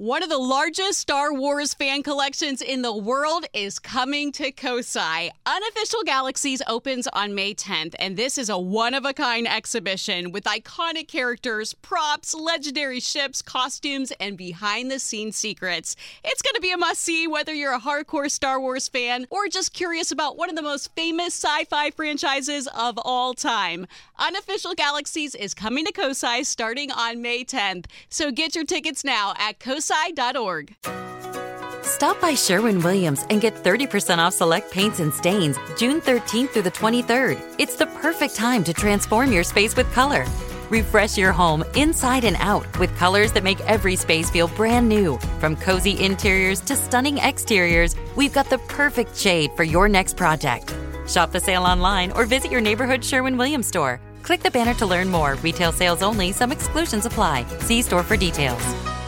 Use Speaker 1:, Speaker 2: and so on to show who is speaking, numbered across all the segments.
Speaker 1: One of the largest Star Wars fan collections in the world is coming to Kosai. Unofficial Galaxies opens on May 10th, and this is a one-of-a-kind exhibition with iconic characters, props, legendary ships, costumes, and behind-the-scenes secrets. It's going to be a must-see whether you're a hardcore Star Wars fan or just curious about one of the most famous sci-fi franchises of all time. Unofficial Galaxies is coming to Kosai starting on May 10th, so get your tickets now at kosai.org.
Speaker 2: Stop by Sherwin-Williams and get 30% off select paints and stains June 13th through the 23rd. It's the perfect time to transform your space with color. Refresh your home inside and out with colors that make every space feel brand new. From cozy interiors to stunning exteriors, we've got the perfect shade for your next project. Shop the sale online or visit your neighborhood Sherwin-Williams store. Click the banner to learn more. Retail sales only. Some exclusions apply. See store for details.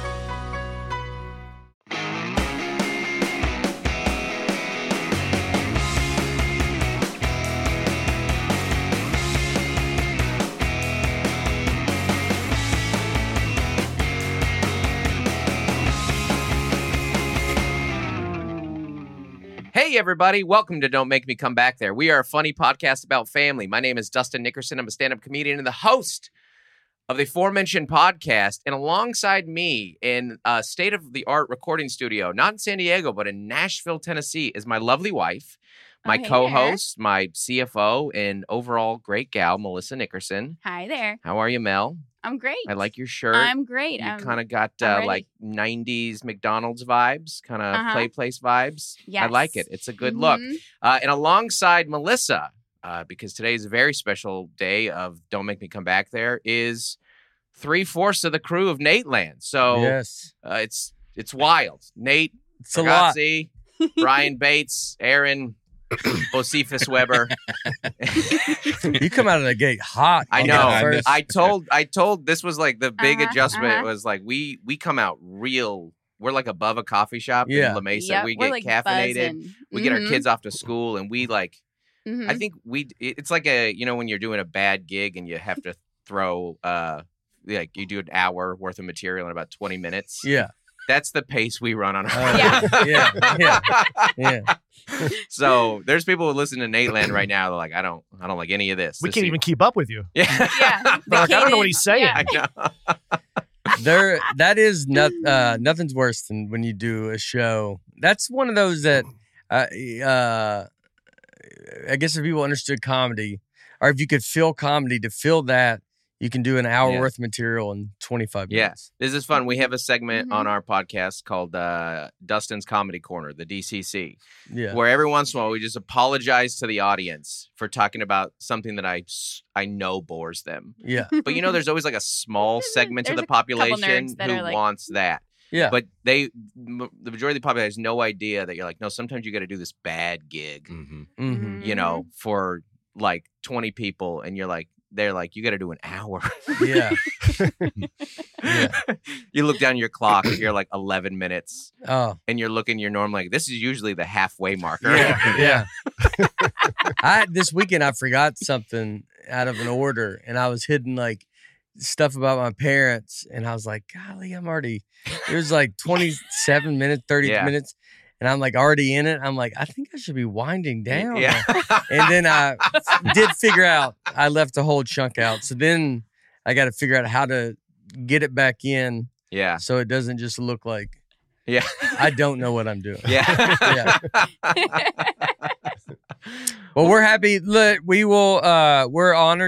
Speaker 3: Hey, everybody. Welcome to Don't Make Me Come Back There. We are a funny podcast about family. My name is Dustin Nickerson. I'm a stand-up comedian and the host of the aforementioned podcast. And alongside me in a state-of-the-art recording studio, not in San Diego, but in Nashville, Tennessee, is my lovely wife, my co-host, my CFO, and overall great gal, Melissa Nickerson.
Speaker 4: Hi there.
Speaker 3: How are you, Mel?
Speaker 4: I'm great.
Speaker 3: I like your shirt.
Speaker 4: I'm great.
Speaker 3: You kind of got like 90s McDonald's vibes, kind of play place vibes.
Speaker 4: Yes.
Speaker 3: I like it. It's a good look. And alongside Melissa, because today is a very special day of Don't Make Me Come Back There, is 3/4 of the crew of Nateland. So
Speaker 5: yes.
Speaker 3: It's wild. Nate,
Speaker 5: it's a lot.
Speaker 3: Brian Bates, Aaron, Josephus Weber.
Speaker 5: You come out of the gate hot.
Speaker 3: I know. I told this was like the big adjustment was like we come out real. We're like above a coffee shop in La Mesa.
Speaker 4: Yep,
Speaker 3: we get
Speaker 4: like
Speaker 3: caffeinated.
Speaker 4: buzzing.
Speaker 3: We get our kids off to school, and we like. I think it's like when you're doing a bad gig and you have to throw like you do an hour worth of material in about 20 minutes.
Speaker 5: Yeah.
Speaker 3: That's the pace we run on our
Speaker 5: Yeah.
Speaker 3: So there's people who listen to Nateland right now. They're like, I don't like any of this.
Speaker 6: We can't even keep up with you.
Speaker 3: Yeah.
Speaker 6: Like, I don't know what he's saying.
Speaker 4: Yeah.
Speaker 3: I know.
Speaker 5: That is nothing's worse than when you do a show. That's one of those that I guess if people understood comedy, or if you could feel comedy, to feel that, you can do an hour worth of material in 25 minutes.
Speaker 3: This is fun. We have a segment on our podcast called Dustin's Comedy Corner, the DCC, where every once in a while we just apologize to the audience for talking about something that I know bores them.
Speaker 5: Yeah.
Speaker 3: But there's always like a small segment of the population who wants that.
Speaker 5: Yeah.
Speaker 3: But the majority of the population has no idea that you're like, no, sometimes you got to do this bad gig, for like 20 people. And they're like, you got to do an hour.
Speaker 5: Yeah.
Speaker 3: You look down your clock, you're like 11 minutes.
Speaker 5: Oh.
Speaker 3: And you're looking your norm like, this is usually the halfway marker.
Speaker 5: Yeah. This weekend, I forgot something out of an order, and I was hidden like stuff about my parents, and I was like, golly, it was like 27 minutes, 30 minutes. And I'm like already in it. I'm like, I think I should be winding down.
Speaker 3: Yeah.
Speaker 5: And then I did figure out I left a whole chunk out. So then I got to figure out how to get it back in.
Speaker 3: Yeah.
Speaker 5: So it doesn't just look like
Speaker 3: I
Speaker 5: don't know what I'm doing.
Speaker 3: Yeah.
Speaker 5: Well, we're happy. Look, we're honored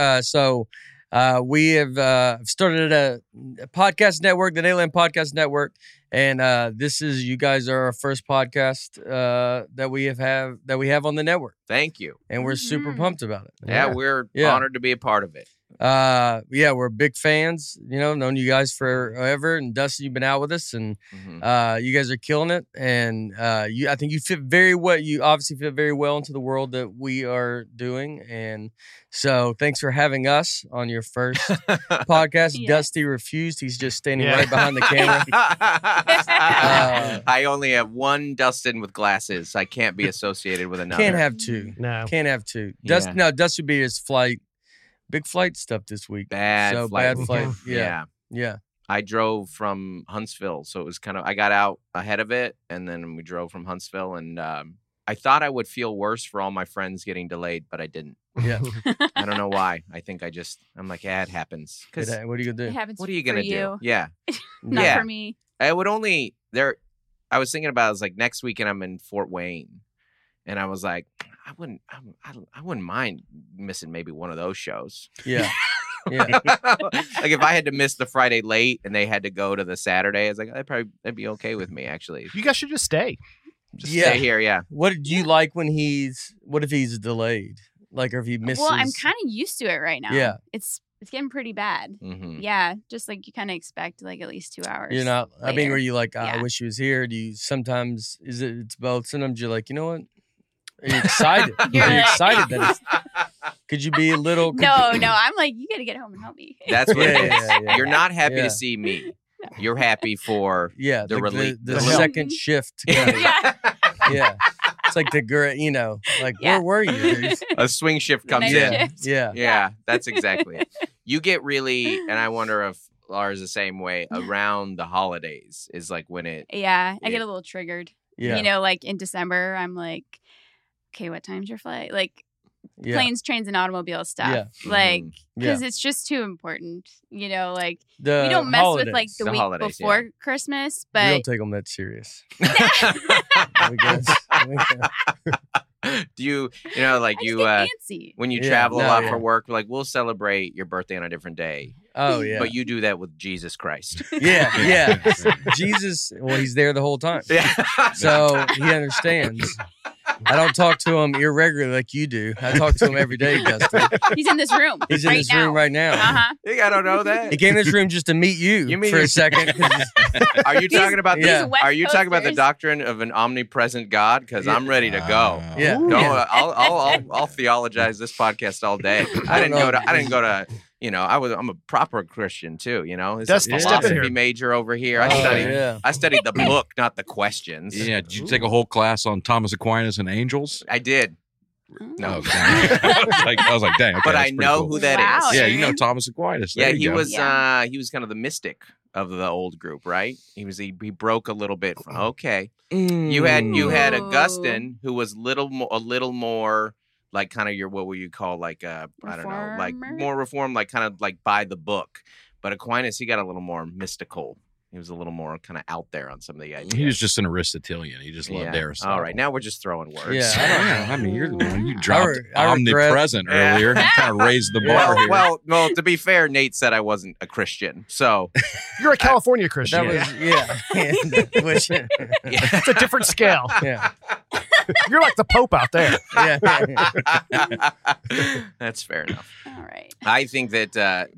Speaker 5: we have started a podcast network, the Nateland Podcast Network. And you guys are our first podcast that we have on the network.
Speaker 3: Thank you.
Speaker 5: And we're super pumped about it.
Speaker 3: Yeah, we're honored to be a part of it.
Speaker 5: We're big fans, known you guys forever. And Dustin, you've been out with us, and you guys are killing it. And I think you fit very well. You obviously fit very well into the world that we are doing. And so thanks for having us on your first podcast. Yeah. Dusty refused. He's just standing right behind the camera.
Speaker 3: I only have one Dustin with glasses. I can't be associated with another.
Speaker 5: Can't have two.
Speaker 6: No.
Speaker 5: Can't have two.
Speaker 3: Yeah.
Speaker 5: Dusty will be his flight. Big flight stuff this week.
Speaker 3: Bad flight.
Speaker 5: Yeah.
Speaker 3: I drove from Huntsville, so it was kind of I got out ahead of it, and then we drove from Huntsville, and I thought I would feel worse for all my friends getting delayed, but I didn't.
Speaker 5: Yeah.
Speaker 3: I don't know why. I think I'm like, yeah, it happens.
Speaker 5: What are you gonna
Speaker 4: It
Speaker 5: do?
Speaker 4: happens
Speaker 3: What are you gonna
Speaker 4: for
Speaker 3: do? Yeah,
Speaker 4: Not
Speaker 3: Yeah.
Speaker 4: for me.
Speaker 3: I would only there. I was thinking about it, I was like next weekend I'm in Fort Wayne, and I was like, I wouldn't mind missing maybe one of those shows.
Speaker 5: Yeah. Yeah.
Speaker 3: Like if I had to miss the Friday late and they had to go to the Saturday, I was like, that'd be okay with me actually.
Speaker 6: You guys should just stay.
Speaker 3: Just
Speaker 5: Yeah.
Speaker 3: stay here, yeah.
Speaker 5: What do you like when what if he's delayed? Like, or if he misses?
Speaker 4: Well, I'm kind of used to it right now.
Speaker 5: Yeah.
Speaker 4: It's getting pretty bad.
Speaker 3: Mm-hmm.
Speaker 4: Yeah, just like you kind of expect like at least 2 hours.
Speaker 5: You're not. I mean,
Speaker 4: later.
Speaker 5: were you like, I
Speaker 4: Yeah.
Speaker 5: wish he was here? Do you sometimes? It's both. Sometimes you're like, you know what? Are you excited?
Speaker 4: You're
Speaker 5: Are you
Speaker 4: like-
Speaker 5: excited that could you be a little?
Speaker 4: No, I'm like, you got to get home and help me.
Speaker 3: That's what it is.
Speaker 5: Yeah.
Speaker 3: You're not happy
Speaker 5: Yeah.
Speaker 3: to see me. You're happy for
Speaker 5: Yeah,
Speaker 3: the relief.
Speaker 5: the
Speaker 3: The
Speaker 5: second shift.
Speaker 4: yeah.
Speaker 5: Yeah, it's like the girl. Like
Speaker 4: Yeah.
Speaker 5: where were you? dude?
Speaker 3: a swing shift
Speaker 4: The
Speaker 3: comes
Speaker 4: night
Speaker 3: in.
Speaker 4: shift.
Speaker 5: Yeah,
Speaker 3: Yeah, that's exactly it. You get really, and I wonder if Laura's the same way around the holidays is like when it.
Speaker 4: Yeah, I
Speaker 3: Yeah.
Speaker 4: get a little triggered.
Speaker 5: yeah,
Speaker 4: You know, like in December, I'm like, okay, what time's your flight? Like
Speaker 5: yeah.
Speaker 4: planes, trains, and automobile stuff.
Speaker 3: Yeah.
Speaker 4: Like,
Speaker 3: Mhm.
Speaker 4: because it's just too important. You know, like
Speaker 5: The
Speaker 4: we don't mess with like
Speaker 5: holidays.
Speaker 4: the
Speaker 3: The
Speaker 4: week
Speaker 3: holidays,
Speaker 4: before Christmas,
Speaker 5: We don't
Speaker 4: but
Speaker 5: take them that serious. I guess.
Speaker 3: Do you know, like
Speaker 4: I just
Speaker 3: you,
Speaker 4: get fancy.
Speaker 3: when you
Speaker 5: Yeah,
Speaker 3: travel a
Speaker 5: no,
Speaker 3: lot
Speaker 5: yeah.
Speaker 3: for work, like we'll celebrate your birthday on a different day,
Speaker 5: Oh yeah,
Speaker 3: but you do that with Jesus Christ.
Speaker 5: yeah. Jesus, well, he's there the whole time,
Speaker 3: Yeah.
Speaker 5: so he understands. I don't talk to him irregularly like you do. I talk to him every day, Dustin.
Speaker 4: He's in this room.
Speaker 5: He's
Speaker 4: right
Speaker 5: in this
Speaker 4: now.
Speaker 5: room right now.
Speaker 4: Uh-huh.
Speaker 3: I don't know that.
Speaker 5: He came in this room just to meet you,
Speaker 3: You mean
Speaker 5: for
Speaker 3: you-
Speaker 5: a second.
Speaker 3: Are you talking about the?
Speaker 5: Yeah.
Speaker 4: West
Speaker 3: Are you talking about the
Speaker 4: Coasters.
Speaker 3: doctrine of an omnipresent God? Because I'm ready to go.
Speaker 5: Yeah.
Speaker 3: No,
Speaker 5: Yeah.
Speaker 3: I'll theologize this podcast all day. I didn't go to. You know, I'm a proper Christian too. You know, it's a
Speaker 6: Dusty,
Speaker 5: step in
Speaker 3: philosophy
Speaker 6: here.
Speaker 3: major over here.
Speaker 5: Oh,
Speaker 3: I
Speaker 5: yeah.
Speaker 3: studied the book, not the questions.
Speaker 7: Yeah, did you take a whole class on Thomas Aquinas and angels?
Speaker 3: I did. No.
Speaker 7: Okay. I was like, dang. Okay,
Speaker 3: But
Speaker 7: that's
Speaker 3: I
Speaker 7: pretty
Speaker 3: know
Speaker 7: cool.
Speaker 3: who that is.
Speaker 4: Wow.
Speaker 7: Yeah, you know Thomas Aquinas. There
Speaker 3: Yeah,
Speaker 7: you
Speaker 3: he
Speaker 7: go.
Speaker 3: was.
Speaker 4: Yeah.
Speaker 3: He was kind of the mystic of the old group, right? He broke a little bit. Okay, you had
Speaker 4: Ooh.
Speaker 3: Augustine, who was a little more like kind of your what would you call like I don't know, like
Speaker 4: Reformer?
Speaker 3: more reformed, like kind of like by the book. But Aquinas, he got a little more mystical. He was a little more kind of out there on some of the ideas.
Speaker 7: He was just an Aristotelian. He just loved Aristotle.
Speaker 3: All right, now we're just throwing words.
Speaker 5: Yeah, I don't
Speaker 7: Yeah, I mean, you're the one. You dropped
Speaker 5: I regret-
Speaker 7: omnipresent
Speaker 3: Yeah.
Speaker 7: earlier. You kind of raised the bar here.
Speaker 3: Well, to be fair, Nate said I wasn't a Christian, so
Speaker 6: You're a California Christian.
Speaker 5: That was Which,
Speaker 6: It's a different scale.
Speaker 5: yeah,
Speaker 6: You're like the Pope out there.
Speaker 5: yeah.
Speaker 3: that's fair enough.
Speaker 4: All right.
Speaker 3: I think that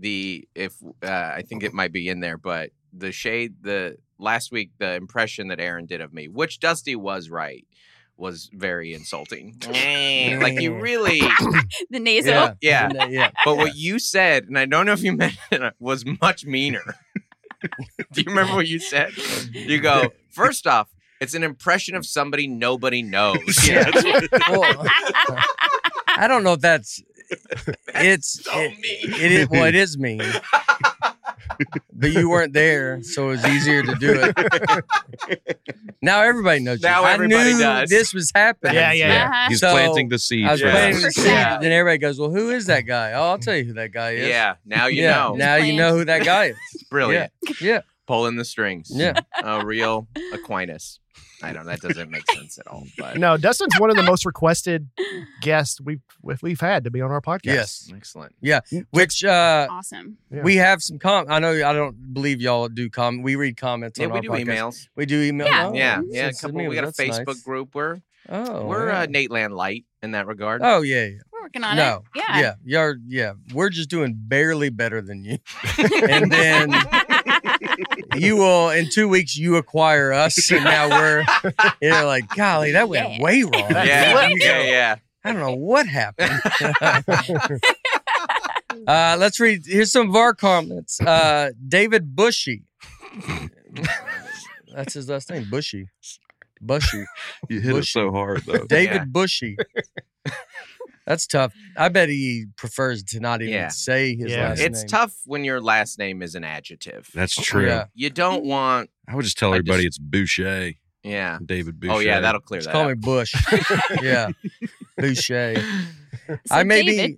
Speaker 3: I think it might be in there, but the last week, the impression that Aaron did of me, which Dusty was right, was very insulting. Like you really,
Speaker 4: The nasal.
Speaker 3: yeah.
Speaker 5: Yeah.
Speaker 3: But what you said, and I don't know if you meant it, was much meaner. Do you remember what you said? You go, first off, it's an impression of somebody nobody knows.
Speaker 5: Yeah. Well, I don't know if that's. It's
Speaker 3: So mean.
Speaker 5: It is. Well, it is mean. But you weren't there, so it was easier to do it. Now everybody knows.
Speaker 3: Now
Speaker 5: you.
Speaker 3: everybody
Speaker 5: I knew
Speaker 3: does.
Speaker 5: this was happening.
Speaker 6: Yeah.
Speaker 4: Uh-huh.
Speaker 7: He's
Speaker 5: So,
Speaker 7: planting the seeds.
Speaker 5: I was
Speaker 3: Yeah.
Speaker 5: planting the
Speaker 4: For
Speaker 5: seed,
Speaker 4: sure.
Speaker 5: then everybody goes, "Well, who is that guy?" Oh, I'll tell you who that guy is.
Speaker 3: Yeah, now you
Speaker 5: yeah.
Speaker 3: know.
Speaker 5: Now you know who that guy is.
Speaker 3: Brilliant.
Speaker 5: Yeah.
Speaker 3: Pulling the strings.
Speaker 5: Yeah.
Speaker 3: A real Aquinas. I know that doesn't make sense at all. But
Speaker 6: No, Dustin's one of the most requested guests we've had to be on our podcast.
Speaker 5: Yes.
Speaker 3: excellent.
Speaker 5: Which
Speaker 4: Awesome.
Speaker 6: Yeah.
Speaker 5: we have some I know I don't believe y'all do comment. We read comments
Speaker 3: Yeah,
Speaker 5: on
Speaker 3: we
Speaker 5: our
Speaker 3: do
Speaker 5: podcast.
Speaker 3: emails.
Speaker 5: We do email.
Speaker 4: Yeah.
Speaker 5: Oh,
Speaker 3: Yeah,
Speaker 5: so
Speaker 3: a
Speaker 5: it's
Speaker 3: couple.
Speaker 5: me,
Speaker 3: We got a
Speaker 5: that's
Speaker 3: Facebook
Speaker 5: nice.
Speaker 3: group. We're
Speaker 5: Yeah.
Speaker 3: Nate Land light in that regard.
Speaker 5: Oh yeah.
Speaker 4: We're working on
Speaker 5: No.
Speaker 4: it. Yeah.
Speaker 5: We're just doing barely better than you. And then you will in 2 weeks you acquire us, and now you're like, golly, that went
Speaker 4: Yeah.
Speaker 5: way wrong.
Speaker 3: Yeah,
Speaker 5: You go,
Speaker 3: yeah.
Speaker 5: I don't know what happened. Let's read. Here's some of our comments. David Bushy. That's his last name. Bushy.
Speaker 7: You hit it so hard, though.
Speaker 5: David
Speaker 3: Yeah.
Speaker 5: Bushy. That's tough. I bet he prefers to not even say his last name.
Speaker 3: It's tough when your last name is an adjective.
Speaker 7: That's true.
Speaker 5: Yeah.
Speaker 3: You don't want.
Speaker 7: I would just tell everybody it's Boucher.
Speaker 3: Yeah.
Speaker 7: David Boucher.
Speaker 3: Oh, yeah, that'll clear that
Speaker 5: Call
Speaker 3: up.
Speaker 5: me Bush. Yeah. Boucher.
Speaker 4: So
Speaker 5: I may
Speaker 4: David.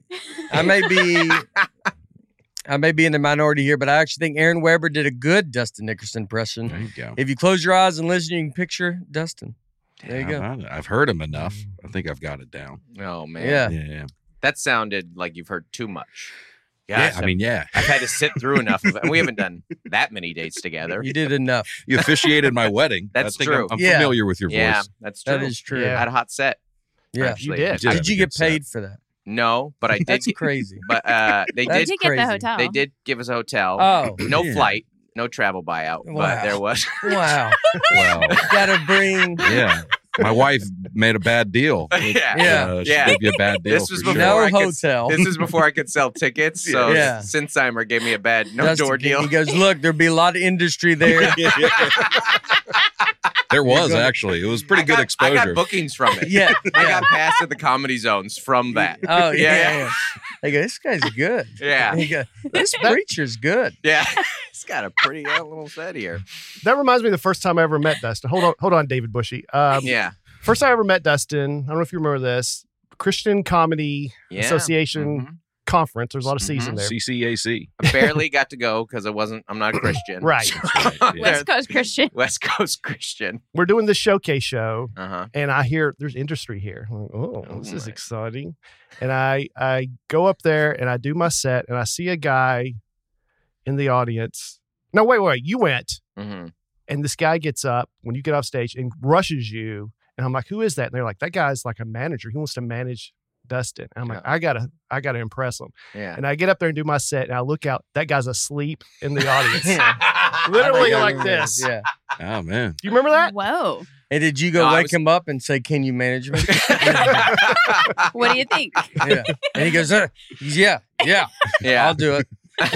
Speaker 5: be in the minority here, but I actually think Aaron Weber did a good Dustin Nickerson impression.
Speaker 7: There you go.
Speaker 5: If you close your eyes and listen, you can picture Dustin. There you go.
Speaker 7: I've heard him enough. I think I've got it down.
Speaker 3: Oh, man.
Speaker 5: Yeah.
Speaker 3: That sounded like you've heard too much.
Speaker 7: Yeah,
Speaker 3: Gosh,
Speaker 7: I mean, yeah.
Speaker 3: I've had to sit through enough of it. And we haven't done that many dates together.
Speaker 5: You did enough.
Speaker 7: You officiated my wedding.
Speaker 3: That's
Speaker 7: I think
Speaker 3: true.
Speaker 7: I'm
Speaker 5: Yeah.
Speaker 7: familiar with your voice.
Speaker 3: Yeah, that's true.
Speaker 5: That is true.
Speaker 6: Yeah.
Speaker 3: I had a hot set.
Speaker 5: Yeah.
Speaker 3: Actually.
Speaker 6: You did.
Speaker 5: Did you get paid for that?
Speaker 3: No, but I did.
Speaker 5: That's crazy.
Speaker 3: But they
Speaker 5: That's
Speaker 3: did.
Speaker 4: You get the
Speaker 5: crazy.
Speaker 4: hotel.
Speaker 3: They did give us a hotel.
Speaker 5: Oh,
Speaker 3: no
Speaker 5: yeah.
Speaker 3: flight, no travel buyout,
Speaker 5: Wow.
Speaker 3: but there was.
Speaker 5: Wow.
Speaker 7: Well,
Speaker 5: Gotta bring
Speaker 7: yeah. My wife made a bad deal.
Speaker 5: Yeah.
Speaker 7: She
Speaker 3: Yeah.
Speaker 7: gave you a bad deal.
Speaker 3: This was
Speaker 7: for
Speaker 3: before
Speaker 7: sure.
Speaker 5: no
Speaker 3: I could-
Speaker 5: hotel.
Speaker 3: This is before I could sell tickets. So
Speaker 5: Yeah.
Speaker 3: Sinsheimer gave me a bad
Speaker 5: Dustin,
Speaker 3: door deal.
Speaker 5: He goes, look, there'll be a lot of industry there.
Speaker 7: There was
Speaker 5: gonna-
Speaker 7: actually. It was pretty
Speaker 3: I
Speaker 7: good
Speaker 3: got
Speaker 7: exposure.
Speaker 3: bookings from it.
Speaker 5: Yeah.
Speaker 3: I got passed at the Comedy Zones from that.
Speaker 5: Oh, yeah.
Speaker 3: Yeah.
Speaker 5: They go, this guy's good.
Speaker 3: Yeah.
Speaker 5: He go, this preacher's good.
Speaker 3: Yeah. He's got a pretty little set here.
Speaker 6: That reminds me of the first time I ever met Dustin. Hold on, David Bushy.
Speaker 3: Yeah.
Speaker 6: First time I ever met Dustin. I don't know if you remember this. Christian Comedy
Speaker 3: Yeah.
Speaker 6: Association
Speaker 3: Mhm.
Speaker 6: conference. There's a lot of C's
Speaker 3: Mhm.
Speaker 6: in there.
Speaker 7: CCAC.
Speaker 3: I barely got to go because I'm not a Christian.
Speaker 6: Right.
Speaker 7: That's right. Yeah.
Speaker 4: West Coast Christian.
Speaker 3: West Coast Christian.
Speaker 6: We're doing this showcase show,
Speaker 3: Uh-huh.
Speaker 6: and I hear there's industry here. I'm like, oh, this is
Speaker 3: my.
Speaker 6: exciting. And I go up there and I do my set, and I see a guy in the audience. No, wait. You went.
Speaker 3: Mm-hmm.
Speaker 6: And this guy gets up when you get off stage and rushes you. And I'm like, who is that? And they're like, that guy's like a manager. He wants to manage Dustin. And I'm like, I gotta impress him.
Speaker 3: Yeah.
Speaker 6: And I get up there and do my set, and I look out. That guy's asleep in the audience.
Speaker 5: I
Speaker 6: Literally
Speaker 5: think I
Speaker 6: like
Speaker 5: remember
Speaker 6: this.
Speaker 5: Yeah.
Speaker 7: Oh man.
Speaker 6: Do you remember that?
Speaker 4: Whoa.
Speaker 5: And did you go
Speaker 3: No, I
Speaker 5: wake
Speaker 3: was-
Speaker 5: him up and say, can you manage me?
Speaker 4: What do you think?
Speaker 5: Yeah. And he goes, yeah,
Speaker 3: Yeah.
Speaker 5: I'll do it.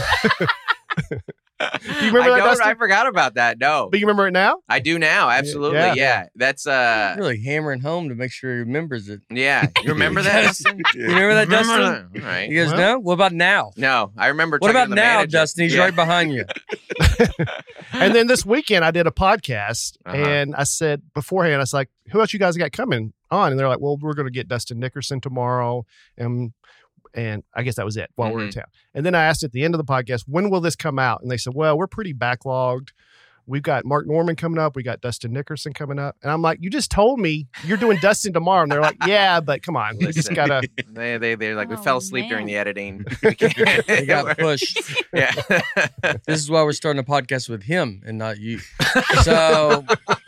Speaker 6: Do you remember that, Dustin?
Speaker 3: I forgot about that. No.
Speaker 6: But you remember it now?
Speaker 3: I do now. Absolutely.
Speaker 6: Yeah.
Speaker 3: Yeah. That's
Speaker 5: Really hammering home to make sure he remembers it.
Speaker 3: yeah. You remember that,
Speaker 5: Yes.
Speaker 3: Dustin?
Speaker 5: You remember that, Dustin?
Speaker 3: All right.
Speaker 5: He goes,
Speaker 6: Well-
Speaker 5: no? What about now?
Speaker 3: No, I remember.
Speaker 5: What
Speaker 3: talking
Speaker 5: about
Speaker 3: to the
Speaker 5: now,
Speaker 3: manager.
Speaker 5: Dustin? He's
Speaker 3: Yeah.
Speaker 5: right behind you.
Speaker 6: And then this weekend I did a podcast,
Speaker 3: Uh-huh.
Speaker 6: and I said beforehand, I was like, who else you guys got coming on? And they're like, well, we're going to get Dustin Nickerson tomorrow. And I guess that was it while we're in town. And then I asked at the end of the podcast, when will this come out? And they said, well, we're pretty backlogged. We've got Mark Norman coming up. We got Dustin Nickerson coming up. And I'm like, you just told me you're doing Dustin tomorrow. And they're like, yeah, but come on. We just
Speaker 3: Listen.
Speaker 6: got to.
Speaker 3: They're like, we
Speaker 4: Oh,
Speaker 3: fell asleep during
Speaker 4: man.
Speaker 3: the editing.
Speaker 5: He got pushed.
Speaker 3: Yeah.
Speaker 5: This is why we're starting a podcast with him and not you. So,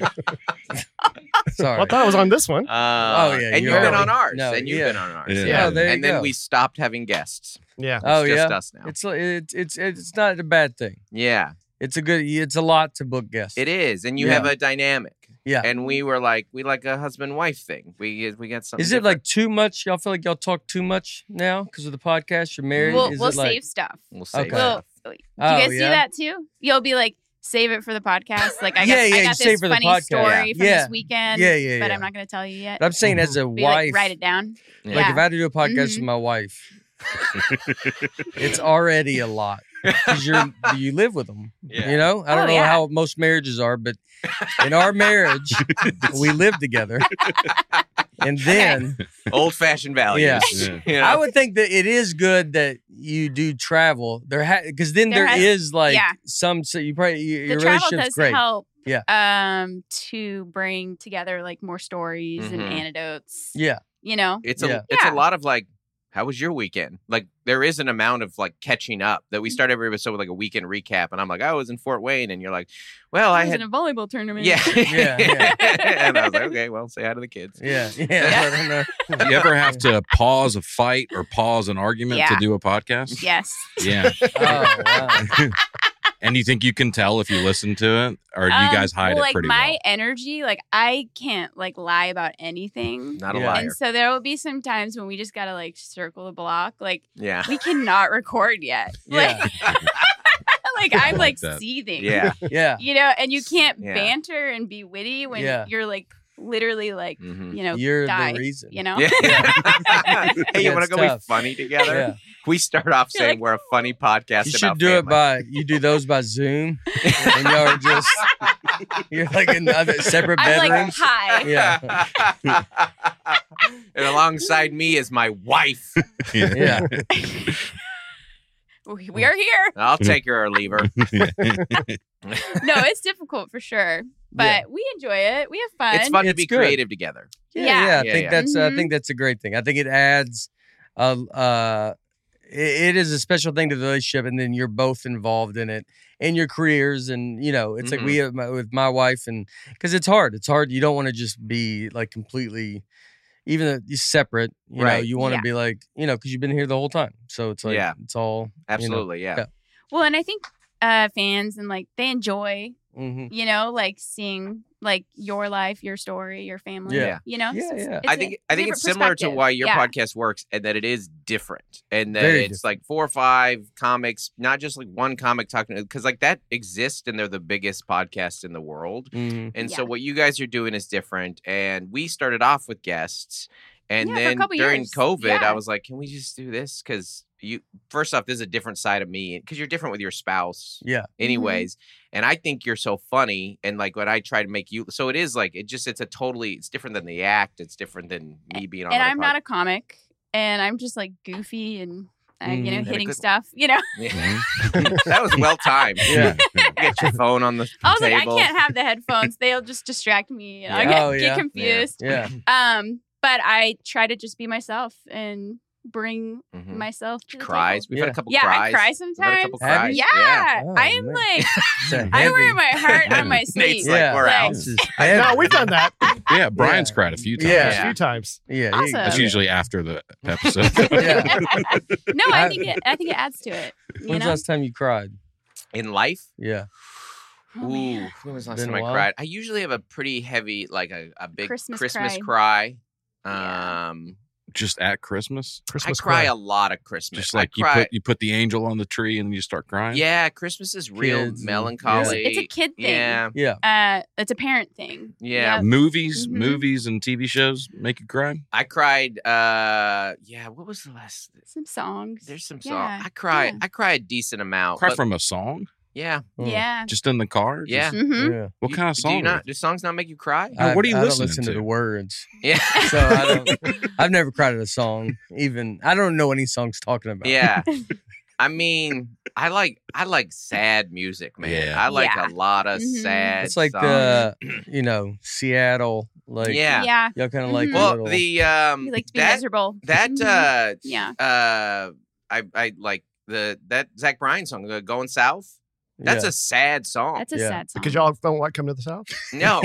Speaker 5: sorry.
Speaker 6: I thought I was on this one.
Speaker 5: Oh, yeah,
Speaker 3: And
Speaker 5: you
Speaker 3: you've been
Speaker 5: are.
Speaker 3: on ours.
Speaker 5: No,
Speaker 3: and you've
Speaker 5: yeah.
Speaker 3: been on ours.
Speaker 7: Yeah.
Speaker 3: Yeah.
Speaker 5: Oh, there you
Speaker 3: and then
Speaker 5: go.
Speaker 3: we stopped having guests.
Speaker 6: Yeah.
Speaker 5: Oh,
Speaker 3: It's
Speaker 5: yeah.
Speaker 3: just us now.
Speaker 5: It's not a bad thing.
Speaker 3: Yeah,
Speaker 5: It's a lot to book guests.
Speaker 3: it is. And you
Speaker 5: Yeah.
Speaker 3: have a dynamic.
Speaker 5: Yeah.
Speaker 3: And we like a husband-wife thing. We got something.
Speaker 5: Is it
Speaker 3: different.
Speaker 5: like too much? Y'all feel like y'all talk too much now because of the podcast? You're married?
Speaker 4: We'll
Speaker 5: Is
Speaker 4: we'll
Speaker 5: it like,
Speaker 4: save stuff.
Speaker 3: We'll say
Speaker 5: Okay.
Speaker 4: We'll, do you
Speaker 5: Oh,
Speaker 4: guys do
Speaker 5: yeah?
Speaker 4: that too? You'll be like, save it for the podcast. Like I
Speaker 5: Yeah,
Speaker 4: got,
Speaker 5: yeah,
Speaker 4: I
Speaker 5: you
Speaker 4: got
Speaker 5: save
Speaker 4: this
Speaker 5: for the
Speaker 4: funny
Speaker 5: podcast.
Speaker 4: story from
Speaker 5: Yeah.
Speaker 4: this weekend.
Speaker 5: Yeah,
Speaker 4: But
Speaker 5: yeah.
Speaker 4: I'm not going to tell you yet.
Speaker 5: But I'm saying as a
Speaker 4: Be
Speaker 5: wife,
Speaker 4: like, write it down.
Speaker 3: Yeah.
Speaker 5: like
Speaker 4: Yeah.
Speaker 5: if I had to do a podcast
Speaker 4: Mhm.
Speaker 5: with my wife, it's already a lot because you live with them.
Speaker 3: Yeah.
Speaker 5: You know, I don't
Speaker 4: Oh,
Speaker 5: know
Speaker 4: yeah.
Speaker 5: how most marriages are, but in our marriage, we live together, and then
Speaker 3: old-fashioned values.
Speaker 5: Yeah.
Speaker 7: Yeah.
Speaker 3: You know?
Speaker 5: I would think that it is good that you do travel. Because then
Speaker 4: There
Speaker 5: there
Speaker 4: has-
Speaker 5: is like
Speaker 4: yeah.
Speaker 5: some. So you probably
Speaker 4: The
Speaker 5: your
Speaker 4: travel
Speaker 5: relationship's
Speaker 4: does
Speaker 5: great.
Speaker 4: help.
Speaker 5: Yeah.
Speaker 4: To bring together like more stories and
Speaker 3: Mhm.
Speaker 4: anecdotes.
Speaker 5: Yeah,
Speaker 4: You know.
Speaker 3: It's
Speaker 5: Yeah.
Speaker 3: it's
Speaker 4: Yeah.
Speaker 3: a lot of like, how was your weekend? Like there is an amount of like catching up that we start every episode with like a weekend recap, and I'm like, I was in Fort Wayne, and you're like, well, I
Speaker 4: was
Speaker 3: had
Speaker 4: in a volleyball tournament.
Speaker 3: yeah,
Speaker 5: Yeah.
Speaker 3: and I was like, okay, well, say hi to the kids.
Speaker 5: yeah. I don't know.
Speaker 7: Do you ever have to pause a fight or pause an argument to
Speaker 4: Yeah.
Speaker 7: do a podcast?
Speaker 4: Yes.
Speaker 7: Yeah.
Speaker 5: Oh wow.
Speaker 7: And you think you can tell if you listen to it, or do you guys hide
Speaker 4: well,
Speaker 7: it
Speaker 4: like
Speaker 7: pretty
Speaker 4: my
Speaker 7: well?
Speaker 4: energy, like I can't like lie about anything.
Speaker 3: Not a
Speaker 5: Yeah.
Speaker 3: liar.
Speaker 4: And so there will be some times when we just gotta like circle the block. Like
Speaker 3: Yeah,
Speaker 4: we cannot record yet.
Speaker 5: Yeah.
Speaker 4: Like I'm like
Speaker 7: that.
Speaker 4: seething.
Speaker 3: yeah,
Speaker 5: Yeah.
Speaker 4: You know, and you can't
Speaker 3: Yeah.
Speaker 4: banter and be witty when
Speaker 5: Yeah.
Speaker 4: you're like literally like
Speaker 5: You're
Speaker 4: die.
Speaker 5: the reason.
Speaker 3: Yeah. Hey, you want to go
Speaker 5: tough.
Speaker 3: be funny together?
Speaker 5: Yeah.
Speaker 3: We start off saying
Speaker 4: like,
Speaker 3: we're a funny podcast
Speaker 5: You
Speaker 3: about
Speaker 5: should do
Speaker 3: family.
Speaker 5: you do those by Zoom, and y'all are just you're like in other separate
Speaker 4: I'm like,
Speaker 5: bedrooms.
Speaker 4: hi.
Speaker 5: Yeah.
Speaker 3: And alongside me is my wife.
Speaker 5: Yeah.
Speaker 4: We are here.
Speaker 3: I'll take her or leave her.
Speaker 4: No, it's difficult for sure, but we enjoy it. We have fun.
Speaker 3: It's fun to
Speaker 5: It's
Speaker 3: be
Speaker 5: good.
Speaker 3: creative together.
Speaker 5: Yeah,
Speaker 4: Yeah.
Speaker 5: I think
Speaker 3: Yeah.
Speaker 5: that's I
Speaker 4: Mhm.
Speaker 5: think that's a great thing. I think it adds it is a special thing to the relationship, and then you're both involved in it and your careers, and it's like we have with my wife, and because it's hard. You don't want to just be like completely, even though you're separate. You
Speaker 3: Right.
Speaker 5: you want to
Speaker 4: Yeah.
Speaker 5: be like because you've been here the whole time. So it's like
Speaker 3: Yeah.
Speaker 5: it's all
Speaker 3: Absolutely, yeah.
Speaker 4: Well, and I think fans and like they enjoy,
Speaker 5: Mm-hmm.
Speaker 4: like seeing like your life, your story, your family.
Speaker 5: Yeah.
Speaker 4: So
Speaker 5: Yeah,
Speaker 4: it's-
Speaker 5: yeah.
Speaker 4: it's
Speaker 3: I
Speaker 4: a
Speaker 3: think
Speaker 4: different
Speaker 3: it's similar to
Speaker 4: perspective.
Speaker 3: why your
Speaker 4: Yeah.
Speaker 3: podcast works, and that it is different, and that
Speaker 5: Very
Speaker 3: it's like 4 or 5 comics, not just like one comic talking, because like that exists, and they're the biggest podcast in the world.
Speaker 5: Mm-hmm.
Speaker 3: And so
Speaker 4: Yeah.
Speaker 3: what you guys are doing is different. And we started off with guests, and
Speaker 4: Yeah, for a
Speaker 3: then
Speaker 4: couple
Speaker 3: during
Speaker 4: years.
Speaker 3: COVID,
Speaker 4: Yeah.
Speaker 3: I was like, can we just do this? Because first off, this is a different side of me, because you're different with your spouse.
Speaker 5: Yeah.
Speaker 3: Anyways, and I think you're so funny, and like when I try to make you, so it is like it's different than the act. It's different than me being on.
Speaker 4: And I'm not a comic, and I'm just like goofy and
Speaker 5: Mhm.
Speaker 3: And a
Speaker 4: hitting
Speaker 3: good-
Speaker 4: stuff.
Speaker 3: That was well timed.
Speaker 5: Yeah.
Speaker 3: Get your phone on the
Speaker 4: I was like, I
Speaker 3: table.
Speaker 4: can't have the headphones; they'll just distract me. And
Speaker 3: Yeah.
Speaker 4: I'll
Speaker 5: Oh,
Speaker 4: get
Speaker 5: yeah.
Speaker 4: confused.
Speaker 5: Yeah.
Speaker 4: But I try to just be myself and bring
Speaker 3: Mhm.
Speaker 4: myself to the
Speaker 3: Cries.
Speaker 4: table.
Speaker 3: We've had
Speaker 5: Yeah.
Speaker 3: a couple
Speaker 4: Yeah,
Speaker 3: cries.
Speaker 4: I cry
Speaker 3: We've had a
Speaker 4: sometimes.
Speaker 3: couple
Speaker 5: Have
Speaker 3: cries.
Speaker 5: you?
Speaker 4: Yeah,
Speaker 5: Oh,
Speaker 4: I am
Speaker 5: man.
Speaker 4: like,
Speaker 5: It's a
Speaker 4: I wear
Speaker 5: heavy-
Speaker 4: my heart on my
Speaker 3: Nate's
Speaker 4: sleeve.
Speaker 3: like,
Speaker 5: Yeah.
Speaker 3: we're
Speaker 4: Like-
Speaker 3: out.
Speaker 5: This is
Speaker 6: No,
Speaker 5: heavy.
Speaker 6: we've done that.
Speaker 7: Yeah, Brian's
Speaker 5: Yeah.
Speaker 7: cried a few times.
Speaker 5: Yeah.
Speaker 6: A few times.
Speaker 5: Yeah.
Speaker 4: Awesome.
Speaker 7: That's usually after the episode.
Speaker 5: Yeah.
Speaker 4: No, I think it adds to it. You
Speaker 5: When's the
Speaker 4: know?
Speaker 5: last time you cried?
Speaker 3: In life?
Speaker 5: Yeah.
Speaker 4: Oh,
Speaker 3: Ooh,
Speaker 4: man.
Speaker 3: when was the last
Speaker 5: Been
Speaker 3: time
Speaker 5: a
Speaker 3: I
Speaker 5: while?
Speaker 3: cried? I usually have a pretty heavy, like a big
Speaker 4: Christmas
Speaker 3: Christmas
Speaker 4: cry.
Speaker 3: cry.
Speaker 4: Yeah.
Speaker 7: Just at Christmas.
Speaker 6: Christmas
Speaker 3: I cry
Speaker 6: cry.
Speaker 3: a lot of Christmas.
Speaker 7: Just like
Speaker 3: I cry.
Speaker 7: you put the angel on the tree and you start crying.
Speaker 3: Yeah, Christmas is real
Speaker 5: Kids and-
Speaker 3: melancholy.
Speaker 4: It's a kid thing.
Speaker 3: Yeah,
Speaker 5: Yeah.
Speaker 4: It's a parent thing.
Speaker 3: yeah.
Speaker 4: Yep.
Speaker 7: Movies
Speaker 4: Mhm.
Speaker 7: and TV shows make you cry.
Speaker 3: I cried. What was the last?
Speaker 4: Some songs.
Speaker 3: There's some
Speaker 4: Yeah,
Speaker 3: song. I cry.
Speaker 4: yeah.
Speaker 3: I cry a decent amount.
Speaker 7: Cry
Speaker 3: but-
Speaker 7: from a song?
Speaker 3: Yeah.
Speaker 4: Yeah.
Speaker 7: Just in the car?
Speaker 3: Yeah.
Speaker 7: Just-
Speaker 4: Mm-hmm.
Speaker 5: Yeah.
Speaker 7: what kind of
Speaker 3: Do
Speaker 7: song?
Speaker 3: you not? Do songs not make you cry?
Speaker 7: What are you
Speaker 5: I don't
Speaker 7: listening
Speaker 5: listen to
Speaker 7: to?
Speaker 5: the words.
Speaker 3: Yeah.
Speaker 5: So I've never cried at a song. Even I don't know what any song's talking about.
Speaker 3: Yeah. I mean, I like sad music, man.
Speaker 7: Yeah.
Speaker 3: I like
Speaker 4: Yeah.
Speaker 3: a lot of
Speaker 4: Mhm.
Speaker 3: sad.
Speaker 5: It's like
Speaker 3: songs.
Speaker 5: Seattle. Like
Speaker 3: Yeah.
Speaker 4: Yeah.
Speaker 5: y'all kind of like
Speaker 4: Mhm.
Speaker 5: a
Speaker 3: Well,
Speaker 5: little,
Speaker 3: the
Speaker 4: You like to be
Speaker 3: that
Speaker 4: miserable.
Speaker 3: that
Speaker 4: Mhm. Yeah.
Speaker 3: I like that Zach Bryan song, Going South. That's a sad song.
Speaker 4: That's a
Speaker 5: Yeah.
Speaker 4: sad song.
Speaker 6: Because y'all don't like coming to the South?
Speaker 3: No.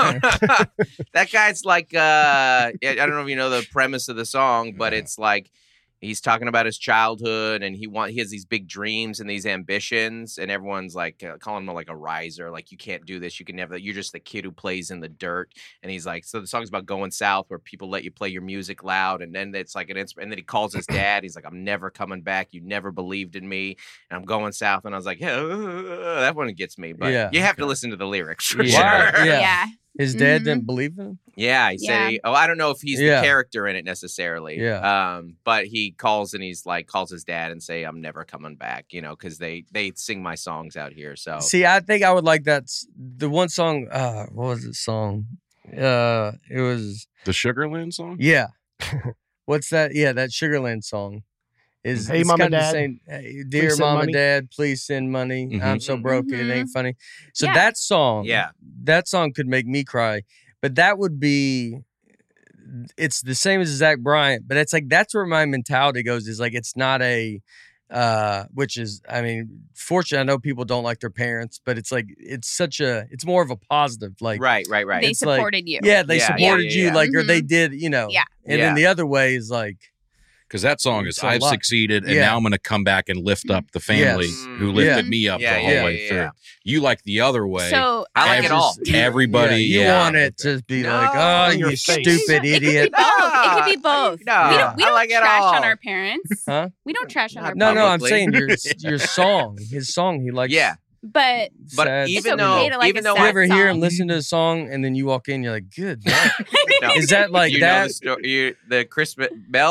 Speaker 3: That guy's like I don't know if you know the premise of the song, but it's like he's talking about his childhood, and he has these big dreams and these ambitions, and everyone's like calling him like a riser, like you can't do this, you can never, you're just the kid who plays in the dirt. And he's like, so the song's about going south, where people let you play your music loud, and then it's like and then he calls his dad. He's like, I'm never coming back. You never believed in me, and I'm going south. And I was like, that one gets me, but
Speaker 5: Yeah.
Speaker 3: you have to listen to the lyrics for
Speaker 5: Yeah.
Speaker 3: sure.
Speaker 5: Yeah.
Speaker 4: Yeah.
Speaker 5: his dad
Speaker 4: Mhm.
Speaker 5: didn't believe in him.
Speaker 3: Yeah, he said, I don't know if he's
Speaker 5: Yeah.
Speaker 3: the character in it necessarily.
Speaker 5: Yeah.
Speaker 3: But he calls and he's like, calls his dad and say, I'm never coming back, because they sing my songs out here. So
Speaker 5: See, I think I would like that. The one song, what was the song? It was,
Speaker 7: The Sugarland song?
Speaker 5: yeah. What's that? Yeah, that Sugarland song.
Speaker 6: Hey,
Speaker 5: it's
Speaker 6: Mama,
Speaker 5: kinda the
Speaker 6: Dad,
Speaker 5: same, hey, dear
Speaker 6: send
Speaker 5: mom
Speaker 6: money."
Speaker 5: and dad, please send money.
Speaker 7: Mhm.
Speaker 5: I'm so broke, it ain't funny. So
Speaker 4: Yeah.
Speaker 5: that song,
Speaker 3: yeah.
Speaker 5: that song could make me cry, but that would be, it's the same as Zach Bryant, but it's like, that's where my mentality goes, is like, it's not a, which is, I mean, fortunately, I know people don't like their parents, but it's like, it's more of a positive, like,
Speaker 3: Right.
Speaker 4: They
Speaker 5: It's like-
Speaker 4: supported you.
Speaker 5: yeah, they
Speaker 3: Yeah,
Speaker 5: supported
Speaker 3: yeah,
Speaker 5: you,
Speaker 3: yeah.
Speaker 5: like, or they
Speaker 4: Mhm.
Speaker 5: did,
Speaker 4: Yeah.
Speaker 5: and
Speaker 3: Yeah.
Speaker 5: then the other way is like,
Speaker 7: Because that song is
Speaker 5: It's a
Speaker 7: I've
Speaker 5: lot.
Speaker 7: succeeded and
Speaker 5: Yeah.
Speaker 7: now I'm going to come back and lift up the family
Speaker 3: Yes.
Speaker 7: who lifted
Speaker 5: Yeah.
Speaker 7: me up
Speaker 3: Yeah,
Speaker 7: the whole
Speaker 3: yeah,
Speaker 7: way
Speaker 3: yeah,
Speaker 7: through.
Speaker 3: yeah.
Speaker 7: You like the other way.
Speaker 4: So
Speaker 3: I like it
Speaker 7: Every-
Speaker 3: all.
Speaker 7: Everybody,
Speaker 5: you
Speaker 7: yeah.
Speaker 5: want it to be
Speaker 3: No,
Speaker 5: like, oh,
Speaker 6: in your
Speaker 5: you
Speaker 6: face.
Speaker 5: stupid
Speaker 4: it could be
Speaker 5: idiot.
Speaker 4: both. It could be both.
Speaker 3: No,
Speaker 4: we
Speaker 3: I
Speaker 4: don't
Speaker 3: like it
Speaker 4: trash
Speaker 3: all.
Speaker 4: on our parents.
Speaker 5: Huh?
Speaker 4: We don't trash on our
Speaker 5: No,
Speaker 4: parents.
Speaker 5: no, I'm
Speaker 3: Publicly.
Speaker 5: saying your song, his song, he likes.
Speaker 3: Yeah.
Speaker 4: But
Speaker 5: sad.
Speaker 3: even
Speaker 4: It's
Speaker 3: though,
Speaker 4: okay to like
Speaker 3: even
Speaker 4: a
Speaker 3: though
Speaker 5: you
Speaker 4: sad
Speaker 5: ever hear him
Speaker 4: song.
Speaker 5: listen to a song and then you walk in, you're like, good. Man.
Speaker 3: No.
Speaker 5: Is that like
Speaker 3: you know
Speaker 5: that?
Speaker 3: the story, the Christmas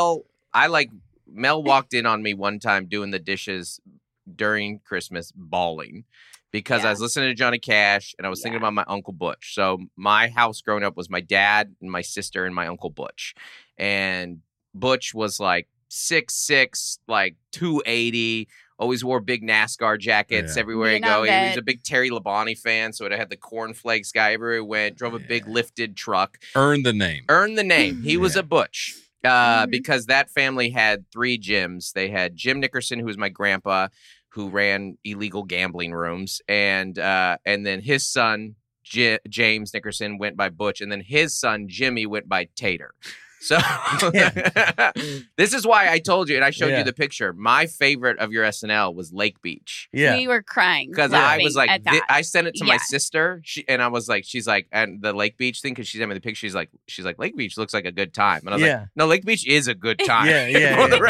Speaker 3: Mel walked in on me one time doing the dishes during Christmas bawling because I was listening to Johnny Cash and I was thinking about my Uncle Butch. So my house growing up was my dad and my sister and my Uncle Butch. And Butch was like 6'6", like 280, always wore big NASCAR jackets everywhere he go. He was a big Terry Labonte fan, so it had the cornflakes guy everywhere he went, drove a big lifted truck.
Speaker 7: Earned the name.
Speaker 3: He was a Butch. Because that family had 3 Jims. They had Jim Nickerson, who was my grandpa, who ran illegal gambling rooms, and then his son James Nickerson went by Butch, and then his son Jimmy went by Tater. So this is why I told you, and I showed you the picture. My favorite of your SNL was Lake Beach.
Speaker 5: Yeah,
Speaker 4: we were crying
Speaker 3: because I was like, I sent it to my
Speaker 4: Yeah.
Speaker 3: sister, and I was like, she's like, and the Lake Beach thing, because she sent me the picture. She's like, Lake Beach looks like a good time, and I was like, no, Lake Beach is a good time. For the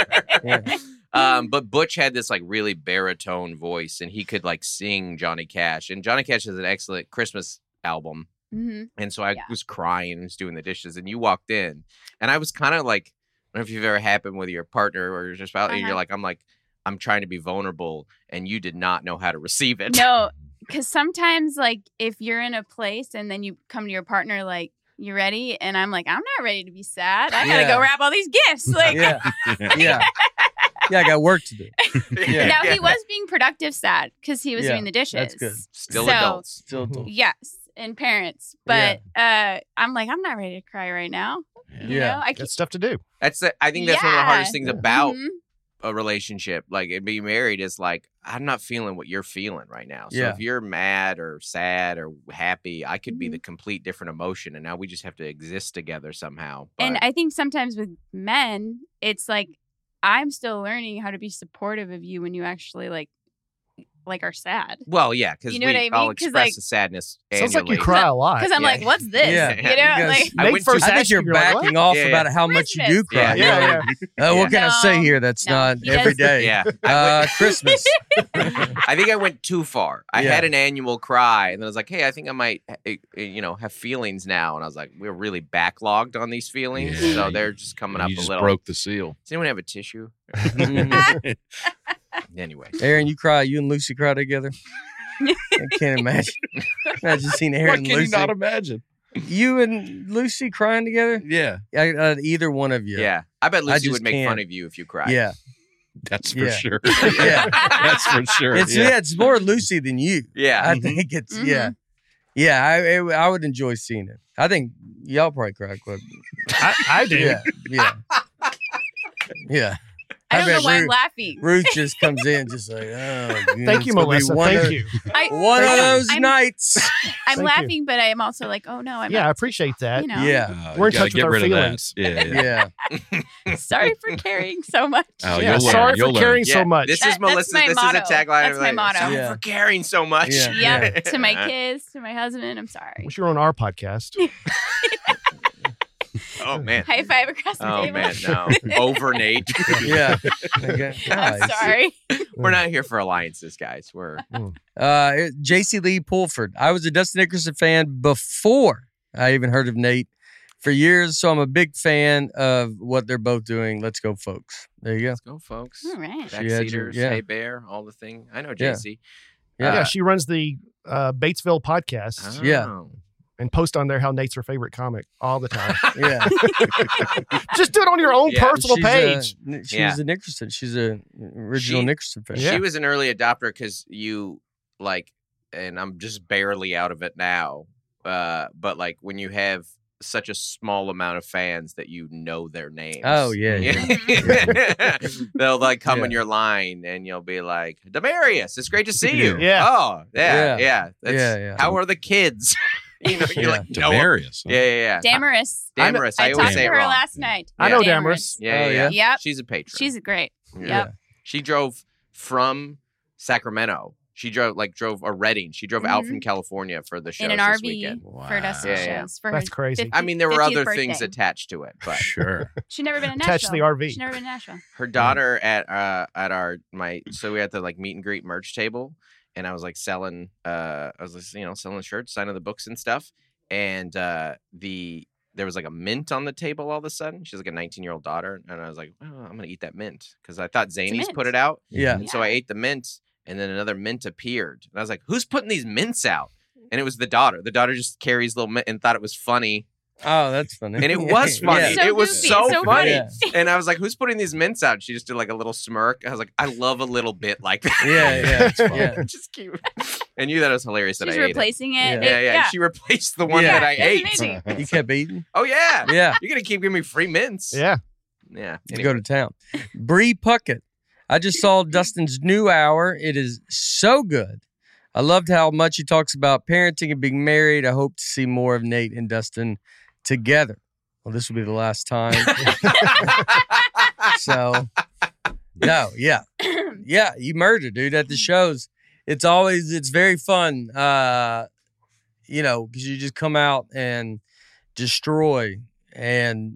Speaker 3: record. But Butch had this like really baritone voice, and he could like sing Johnny Cash, and Johnny Cash has an excellent Christmas album.
Speaker 4: Mm-hmm.
Speaker 3: And so I was crying and was doing the dishes, and you walked in, and I was kind of like, I don't know if you've ever happened with your partner or your spouse, and you're like, I'm trying to be vulnerable, and you did not know how to receive it.
Speaker 4: No, because sometimes like if you're in a place and then you come to your partner like, you ready? And I'm like, I'm not ready to be sad. I gotta go wrap all these gifts. Like,
Speaker 5: yeah, I got work to do.
Speaker 4: Now he was being productive sad because he was doing the dishes.
Speaker 5: That's good.
Speaker 3: Still adults.
Speaker 4: Yes. And parents, but I'm like, I'm not ready to cry right now. You know? I
Speaker 6: got stuff to do.
Speaker 3: I think that's one of the hardest things about a relationship, like being married, is like, I'm not feeling what you're feeling right now. So if you're mad or sad or happy, I could be the complete different emotion, and now we just have to exist together somehow. But
Speaker 4: And I think sometimes with men, it's like I'm still learning how to be supportive of you when you actually like are sad.
Speaker 3: Well, yeah, because
Speaker 4: You know what I
Speaker 3: I'll
Speaker 4: mean? 'Cause,
Speaker 3: express
Speaker 4: like-
Speaker 3: the sadness.
Speaker 6: Sounds like you
Speaker 3: annually.
Speaker 6: cry a lot.
Speaker 4: Because I'm like, what's this?
Speaker 5: Yeah.
Speaker 4: You know, like
Speaker 3: I went
Speaker 6: first
Speaker 5: I think
Speaker 6: asked
Speaker 5: you're
Speaker 6: you, like,
Speaker 5: backing
Speaker 6: what?
Speaker 5: off
Speaker 3: Yeah,
Speaker 5: about how much you do cry.
Speaker 3: Yeah.
Speaker 5: What can I say here? That's
Speaker 4: No,
Speaker 5: not
Speaker 4: he
Speaker 5: every
Speaker 4: does-
Speaker 5: day.
Speaker 3: Yeah.
Speaker 5: Christmas.
Speaker 3: I think I went too far. I had an annual cry, and then I was like, hey, I think I might, have feelings now. And I was like, we're really backlogged on these feelings.
Speaker 7: Yeah.
Speaker 3: So they're just coming up
Speaker 7: You
Speaker 3: a
Speaker 7: just
Speaker 3: little.
Speaker 7: broke the seal.
Speaker 3: Does anyone have a tissue? Anyway.
Speaker 5: Aaron, you cry. You and Lucy cry together. I can't imagine. Imagine seeing Aaron
Speaker 7: What
Speaker 5: and
Speaker 7: can
Speaker 5: Lucy.
Speaker 7: you not imagine?
Speaker 5: You and Lucy crying together?
Speaker 7: Yeah,
Speaker 5: Either one of you.
Speaker 3: Yeah. I bet Lucy
Speaker 5: just
Speaker 3: would make
Speaker 5: can't.
Speaker 3: fun of you if you cried.
Speaker 5: Yeah.
Speaker 7: that's for
Speaker 5: Yeah.
Speaker 7: sure.
Speaker 5: Yeah.
Speaker 7: That's for sure.
Speaker 5: It's more Lucy than you.
Speaker 3: Yeah.
Speaker 5: I think it's I would enjoy seeing it. I think y'all probably cry quite.
Speaker 6: I do.
Speaker 5: Yeah. Yeah.
Speaker 4: I don't know
Speaker 5: bet
Speaker 4: why I'm
Speaker 5: Ruth-
Speaker 4: laughing.
Speaker 5: Ruth just comes in just like, oh,
Speaker 6: Thank you, Melissa. Thank you.
Speaker 5: One of those
Speaker 4: I'm-
Speaker 5: nights.
Speaker 4: I'm
Speaker 6: Thank
Speaker 4: laughing, but I'm also like, oh no, I'm
Speaker 6: Yeah, I
Speaker 4: not,
Speaker 6: appreciate that.
Speaker 4: you know.
Speaker 5: Yeah.
Speaker 6: We're in
Speaker 7: you gotta
Speaker 6: touch with
Speaker 7: get
Speaker 6: our
Speaker 7: rid of that.
Speaker 6: feelings.
Speaker 7: Yeah.
Speaker 4: Sorry for caring so much.
Speaker 7: Oh,
Speaker 6: Yeah,
Speaker 7: you'll learn.
Speaker 6: sorry
Speaker 7: You'll
Speaker 6: for
Speaker 7: learn.
Speaker 6: caring so much.
Speaker 3: This
Speaker 4: That-
Speaker 3: is
Speaker 4: that's
Speaker 3: Melissa.
Speaker 4: my
Speaker 3: This
Speaker 4: motto.
Speaker 3: is a tagline.
Speaker 4: That's my motto.
Speaker 3: Sorry
Speaker 5: Yeah.
Speaker 3: for caring so much.
Speaker 5: Yeah.
Speaker 4: Yeah. To my kids, to my husband, I'm sorry.
Speaker 6: Wish you were on our podcast.
Speaker 3: Oh, man.
Speaker 4: High five across the
Speaker 3: Oh,
Speaker 4: table.
Speaker 3: man. No. Over Nate.
Speaker 5: Yeah. Okay.
Speaker 4: I'm
Speaker 5: Nice.
Speaker 4: sorry.
Speaker 3: We're not here for alliances, guys. We're
Speaker 5: J.C. Lee Pulford. I was a Dustin Nickerson fan before I even heard of Nate for years, so I'm a big fan of what they're both doing. Let's go, folks. There you go.
Speaker 3: Let's go, folks.
Speaker 4: All right.
Speaker 3: Backseaters,
Speaker 5: yeah.
Speaker 3: Hey Bear, all the thing. I know
Speaker 5: Yeah.
Speaker 3: JC.
Speaker 6: Yeah, she runs the Batesville podcast
Speaker 5: Yeah.
Speaker 3: Oh.
Speaker 6: and post on there how Nate's her favorite comic all the time.
Speaker 5: Yeah.
Speaker 6: Just do it on your own
Speaker 3: Yeah.
Speaker 6: personal page.
Speaker 5: She's
Speaker 3: Yeah.
Speaker 5: a Nickerson. She's a original
Speaker 3: She-
Speaker 5: Nickerson fan.
Speaker 6: Yeah.
Speaker 3: She was an early adopter because you like, and I'm just barely out of it now. But like when you have such a small amount of fans that you know their names.
Speaker 5: Oh, yeah.
Speaker 3: They'll like come
Speaker 5: Yeah.
Speaker 3: in your line and you'll be like, Demarius, it's great to see you.
Speaker 6: Yeah.
Speaker 3: Oh, yeah.
Speaker 5: Yeah.
Speaker 3: Yeah. That's-
Speaker 5: Yeah.
Speaker 3: How are the kids? You're
Speaker 5: Yeah.
Speaker 3: like, no.
Speaker 7: Demarius.
Speaker 3: Yeah, yeah, yeah.
Speaker 4: Damaris.
Speaker 3: Damaris. I
Speaker 4: I
Speaker 3: always
Speaker 4: talked
Speaker 3: say
Speaker 4: to
Speaker 3: it
Speaker 4: her
Speaker 3: wrong.
Speaker 4: last night.
Speaker 6: I know
Speaker 4: Damaris.
Speaker 6: Damaris.
Speaker 3: Yeah,
Speaker 5: Oh,
Speaker 3: yeah,
Speaker 5: yeah?
Speaker 4: Yep.
Speaker 3: She's a patron.
Speaker 4: She's great.
Speaker 3: Yeah.
Speaker 4: Yep.
Speaker 3: She drove from Sacramento. She drove a Reading. She drove out from California for the show
Speaker 4: In an
Speaker 3: this
Speaker 4: RV
Speaker 3: weekend.
Speaker 4: for Dustin
Speaker 3: Yeah, yeah.
Speaker 4: shows. For
Speaker 6: That's
Speaker 4: her
Speaker 6: crazy.
Speaker 4: 50
Speaker 3: I mean, there were
Speaker 4: 50th
Speaker 3: other things
Speaker 4: birthday.
Speaker 3: attached to it, but
Speaker 7: Sure.
Speaker 4: She'd never been in Nashville.
Speaker 6: Attached to the RV.
Speaker 4: She'd never been in Nashville.
Speaker 3: her daughter at our so we had the like meet and greet merch table, and I was like selling selling shirts, signing the books and stuff, and there was like a mint on the table all of a sudden. She's like a 19-year-old daughter, and I was like, oh, I'm gonna eat that mint because I thought Zanies put it out.
Speaker 5: Yeah.
Speaker 3: And so I ate the mint, and then another mint appeared, and I was like, who's putting these mints out? And it was the daughter. The daughter just carries little mint and thought it was funny.
Speaker 5: Oh, that's funny.
Speaker 3: And it was funny.
Speaker 4: So
Speaker 3: it was
Speaker 4: goofy,
Speaker 3: so
Speaker 4: so
Speaker 3: funny.
Speaker 5: Yeah.
Speaker 3: And I was like, who's putting these mints out? She just did like a little smirk. I was like, I love a little bit like that.
Speaker 5: Yeah.
Speaker 3: Just keep. And you thought it was hilarious that
Speaker 4: She's
Speaker 3: I ate
Speaker 4: replacing it.
Speaker 3: Yeah. She replaced the one that I
Speaker 4: It's
Speaker 3: ate.
Speaker 4: amazing.
Speaker 5: You kept eating?
Speaker 3: Oh, yeah.
Speaker 5: Yeah.
Speaker 3: You're going to keep giving me free mints.
Speaker 6: Yeah.
Speaker 3: Yeah.
Speaker 5: To go to town. Bree Puckett. I just saw Dustin's new hour. It is so good. I loved how much he talks about parenting and being married. I hope to see more of Nate and Dustin together. Well, this will be the last time. So, no, yeah. Yeah, you murder, dude, at the shows. It's very fun, because you just come out and destroy. And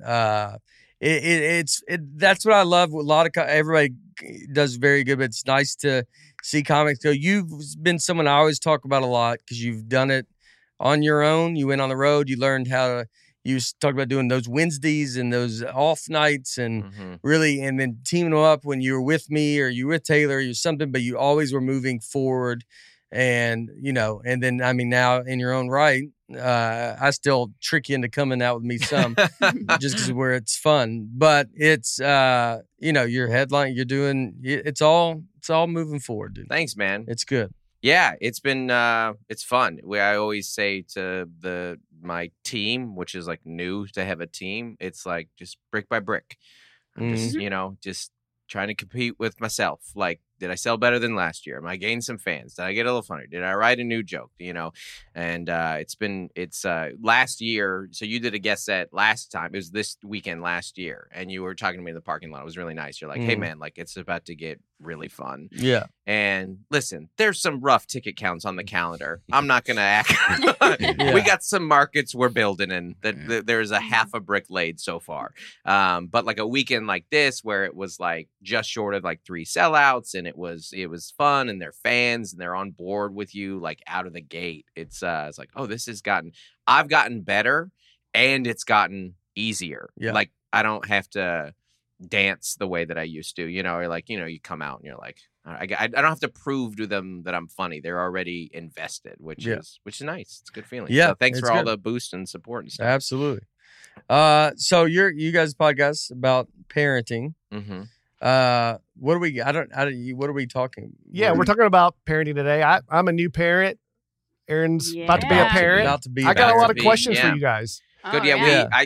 Speaker 5: that's what I love. A lot of everybody does very good, but it's nice to see comics go. You've been someone I always talk about a lot because you've done it on your own. You went on the road. You learned how to. You talked about doing those Wednesdays and those off nights and really, and then teaming them up when you were with me or you were with Taylor or something, but you always were moving forward. And, and then, now in your own right, I still trick you into coming out with me some just because where it's fun, but it's, your headline, you're doing, it's all moving forward, dude.
Speaker 3: Thanks, man.
Speaker 5: It's good.
Speaker 3: Yeah, it's been it's fun. I always say to my team, which is like new to have a team, it's like just brick by brick. I'm just trying to compete with myself. Like, did I sell better than last year? Am I gaining some fans? Did I get a little funnier? Did I write a new joke? And it's last year. So you did a guest set last time. It was this weekend last year, and you were talking to me in the parking lot. It was really nice. You're like, hey man, like it's about to get really fun.
Speaker 5: Yeah.
Speaker 3: And listen, there's some rough ticket counts on the calendar. I'm not gonna act. We got some markets we're building in that there's a half a brick laid so far. But like a weekend like this, where it was like just short of like 3 sellouts, and it was fun, and they're fans, and they're on board with you like out of the gate. It's like, oh, I've gotten better, and it's gotten easier.
Speaker 5: Yeah.
Speaker 3: Like I don't have to dance the way that I used to. Or like, you come out and you're like, I don't have to prove to them that I'm funny. They're already invested, which is nice. It's a good feeling.
Speaker 5: Yeah,
Speaker 3: So thanks for all
Speaker 5: good.
Speaker 3: the boost and support and stuff.
Speaker 5: Absolutely. So you guys' podcast about parenting.
Speaker 3: Mm-hmm.
Speaker 5: What are we? What are we talking?
Speaker 6: Yeah, we're talking about parenting today. I'm a new parent. Aaron's about to be a
Speaker 4: Yeah.
Speaker 6: parent.
Speaker 5: About to be.
Speaker 6: I got a
Speaker 3: about
Speaker 6: lot
Speaker 3: to
Speaker 6: of
Speaker 3: be,
Speaker 6: questions
Speaker 3: yeah.
Speaker 6: for you guys.
Speaker 3: Good.
Speaker 4: Oh,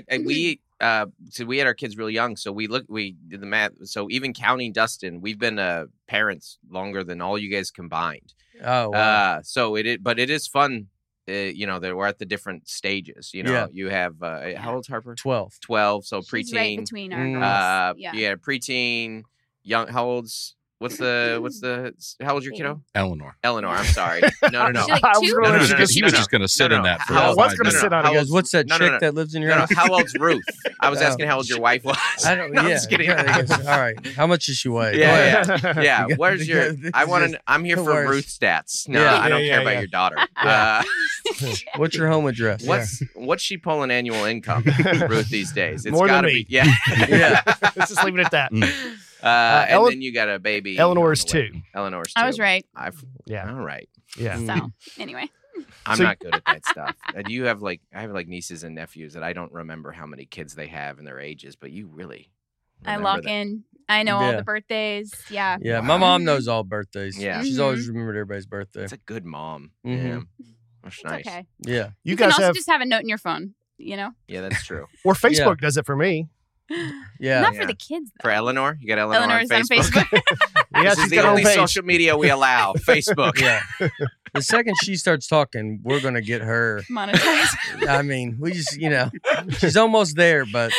Speaker 3: Yeah. So we had our kids really young. So we did the math. So even counting Dustin, we've been parents longer than all you guys combined.
Speaker 5: Oh, wow.
Speaker 3: So but it is fun. That we're at the different stages.
Speaker 5: Yeah.
Speaker 3: You have how old's Harper?
Speaker 5: 12.
Speaker 3: 12. So
Speaker 4: She's
Speaker 3: preteen.
Speaker 4: right between our
Speaker 5: Mm.
Speaker 4: girls.
Speaker 3: Yeah, preteen, young. How old's? What's the? How old's your kiddo?
Speaker 7: Eleanor.
Speaker 3: Eleanor. I'm sorry. No.
Speaker 4: She's like
Speaker 6: I was
Speaker 4: 2?
Speaker 6: gonna
Speaker 7: No,
Speaker 6: let you
Speaker 7: he
Speaker 6: just-
Speaker 7: was just going to sit in that for
Speaker 3: How
Speaker 6: I
Speaker 3: old-
Speaker 6: was
Speaker 7: 5
Speaker 6: gonna
Speaker 7: minutes.
Speaker 6: sit on
Speaker 3: How
Speaker 6: it.
Speaker 5: He goes,
Speaker 3: old's-
Speaker 5: what's that
Speaker 3: no,
Speaker 5: chick
Speaker 3: no.
Speaker 5: that lives in your
Speaker 3: No,
Speaker 5: house?
Speaker 3: how old's Ruth? I was
Speaker 5: Oh.
Speaker 3: asking how old your wife was.
Speaker 5: I don't.
Speaker 3: No, I'm
Speaker 5: Yeah.
Speaker 3: just kidding.
Speaker 5: Yeah, he goes, all right. How much does she weigh?
Speaker 3: Yeah,
Speaker 5: Go ahead.
Speaker 3: Yeah.
Speaker 5: You
Speaker 3: Where's
Speaker 5: got-
Speaker 3: your?
Speaker 5: this
Speaker 3: I
Speaker 5: is
Speaker 3: want
Speaker 5: just
Speaker 3: to. I'm here
Speaker 5: the
Speaker 3: for
Speaker 5: worst.
Speaker 3: Ruth stats. No,
Speaker 5: Yeah.
Speaker 3: I don't
Speaker 6: Yeah,
Speaker 3: care
Speaker 6: yeah,
Speaker 3: about
Speaker 6: yeah.
Speaker 3: your daughter.
Speaker 5: What's your home address?
Speaker 3: What's she pulling annual income, Ruth, these days? It's
Speaker 6: More than
Speaker 3: gotta
Speaker 6: me.
Speaker 3: be. Yeah.
Speaker 5: Yeah.
Speaker 6: Let's just leave it at that.
Speaker 3: And then you got a baby.
Speaker 6: Eleanor's
Speaker 3: on the way.
Speaker 6: 2.
Speaker 3: Eleanor's 2.
Speaker 4: I was right.
Speaker 6: Yeah.
Speaker 3: All right.
Speaker 6: Yeah.
Speaker 4: So anyway,
Speaker 3: I'm
Speaker 6: So-
Speaker 3: not good at that stuff. Do you have I have nieces and nephews that I don't remember how many kids they have and their ages, but you really.
Speaker 4: I
Speaker 3: remember
Speaker 4: lock
Speaker 3: that.
Speaker 4: in. I know all
Speaker 5: Yeah.
Speaker 4: the birthdays. Yeah.
Speaker 5: Yeah, my mom knows all birthdays.
Speaker 3: Yeah.
Speaker 5: She's always remembered everybody's birthday.
Speaker 3: It's a good mom.
Speaker 5: Mhm.
Speaker 3: Yeah. That's
Speaker 4: It's
Speaker 3: nice.
Speaker 4: okay.
Speaker 5: Yeah.
Speaker 6: You
Speaker 4: can
Speaker 6: guys
Speaker 4: also
Speaker 6: have,
Speaker 4: just have a note in your phone.
Speaker 3: Yeah, that's true.
Speaker 6: or Facebook does it for me.
Speaker 5: Yeah.
Speaker 4: Not
Speaker 3: Yeah.
Speaker 4: for the kids
Speaker 3: For
Speaker 4: though.
Speaker 3: Eleanor, you got Eleanor
Speaker 4: Eleanor's
Speaker 3: on Facebook.
Speaker 6: Yeah,
Speaker 3: This
Speaker 6: she's
Speaker 3: is the
Speaker 6: got her own
Speaker 3: only
Speaker 6: page.
Speaker 3: social media we allow. Facebook.
Speaker 5: Yeah. The second she starts talking, we're going to get her.
Speaker 4: Monetized.
Speaker 5: I mean, we just, she's almost there, but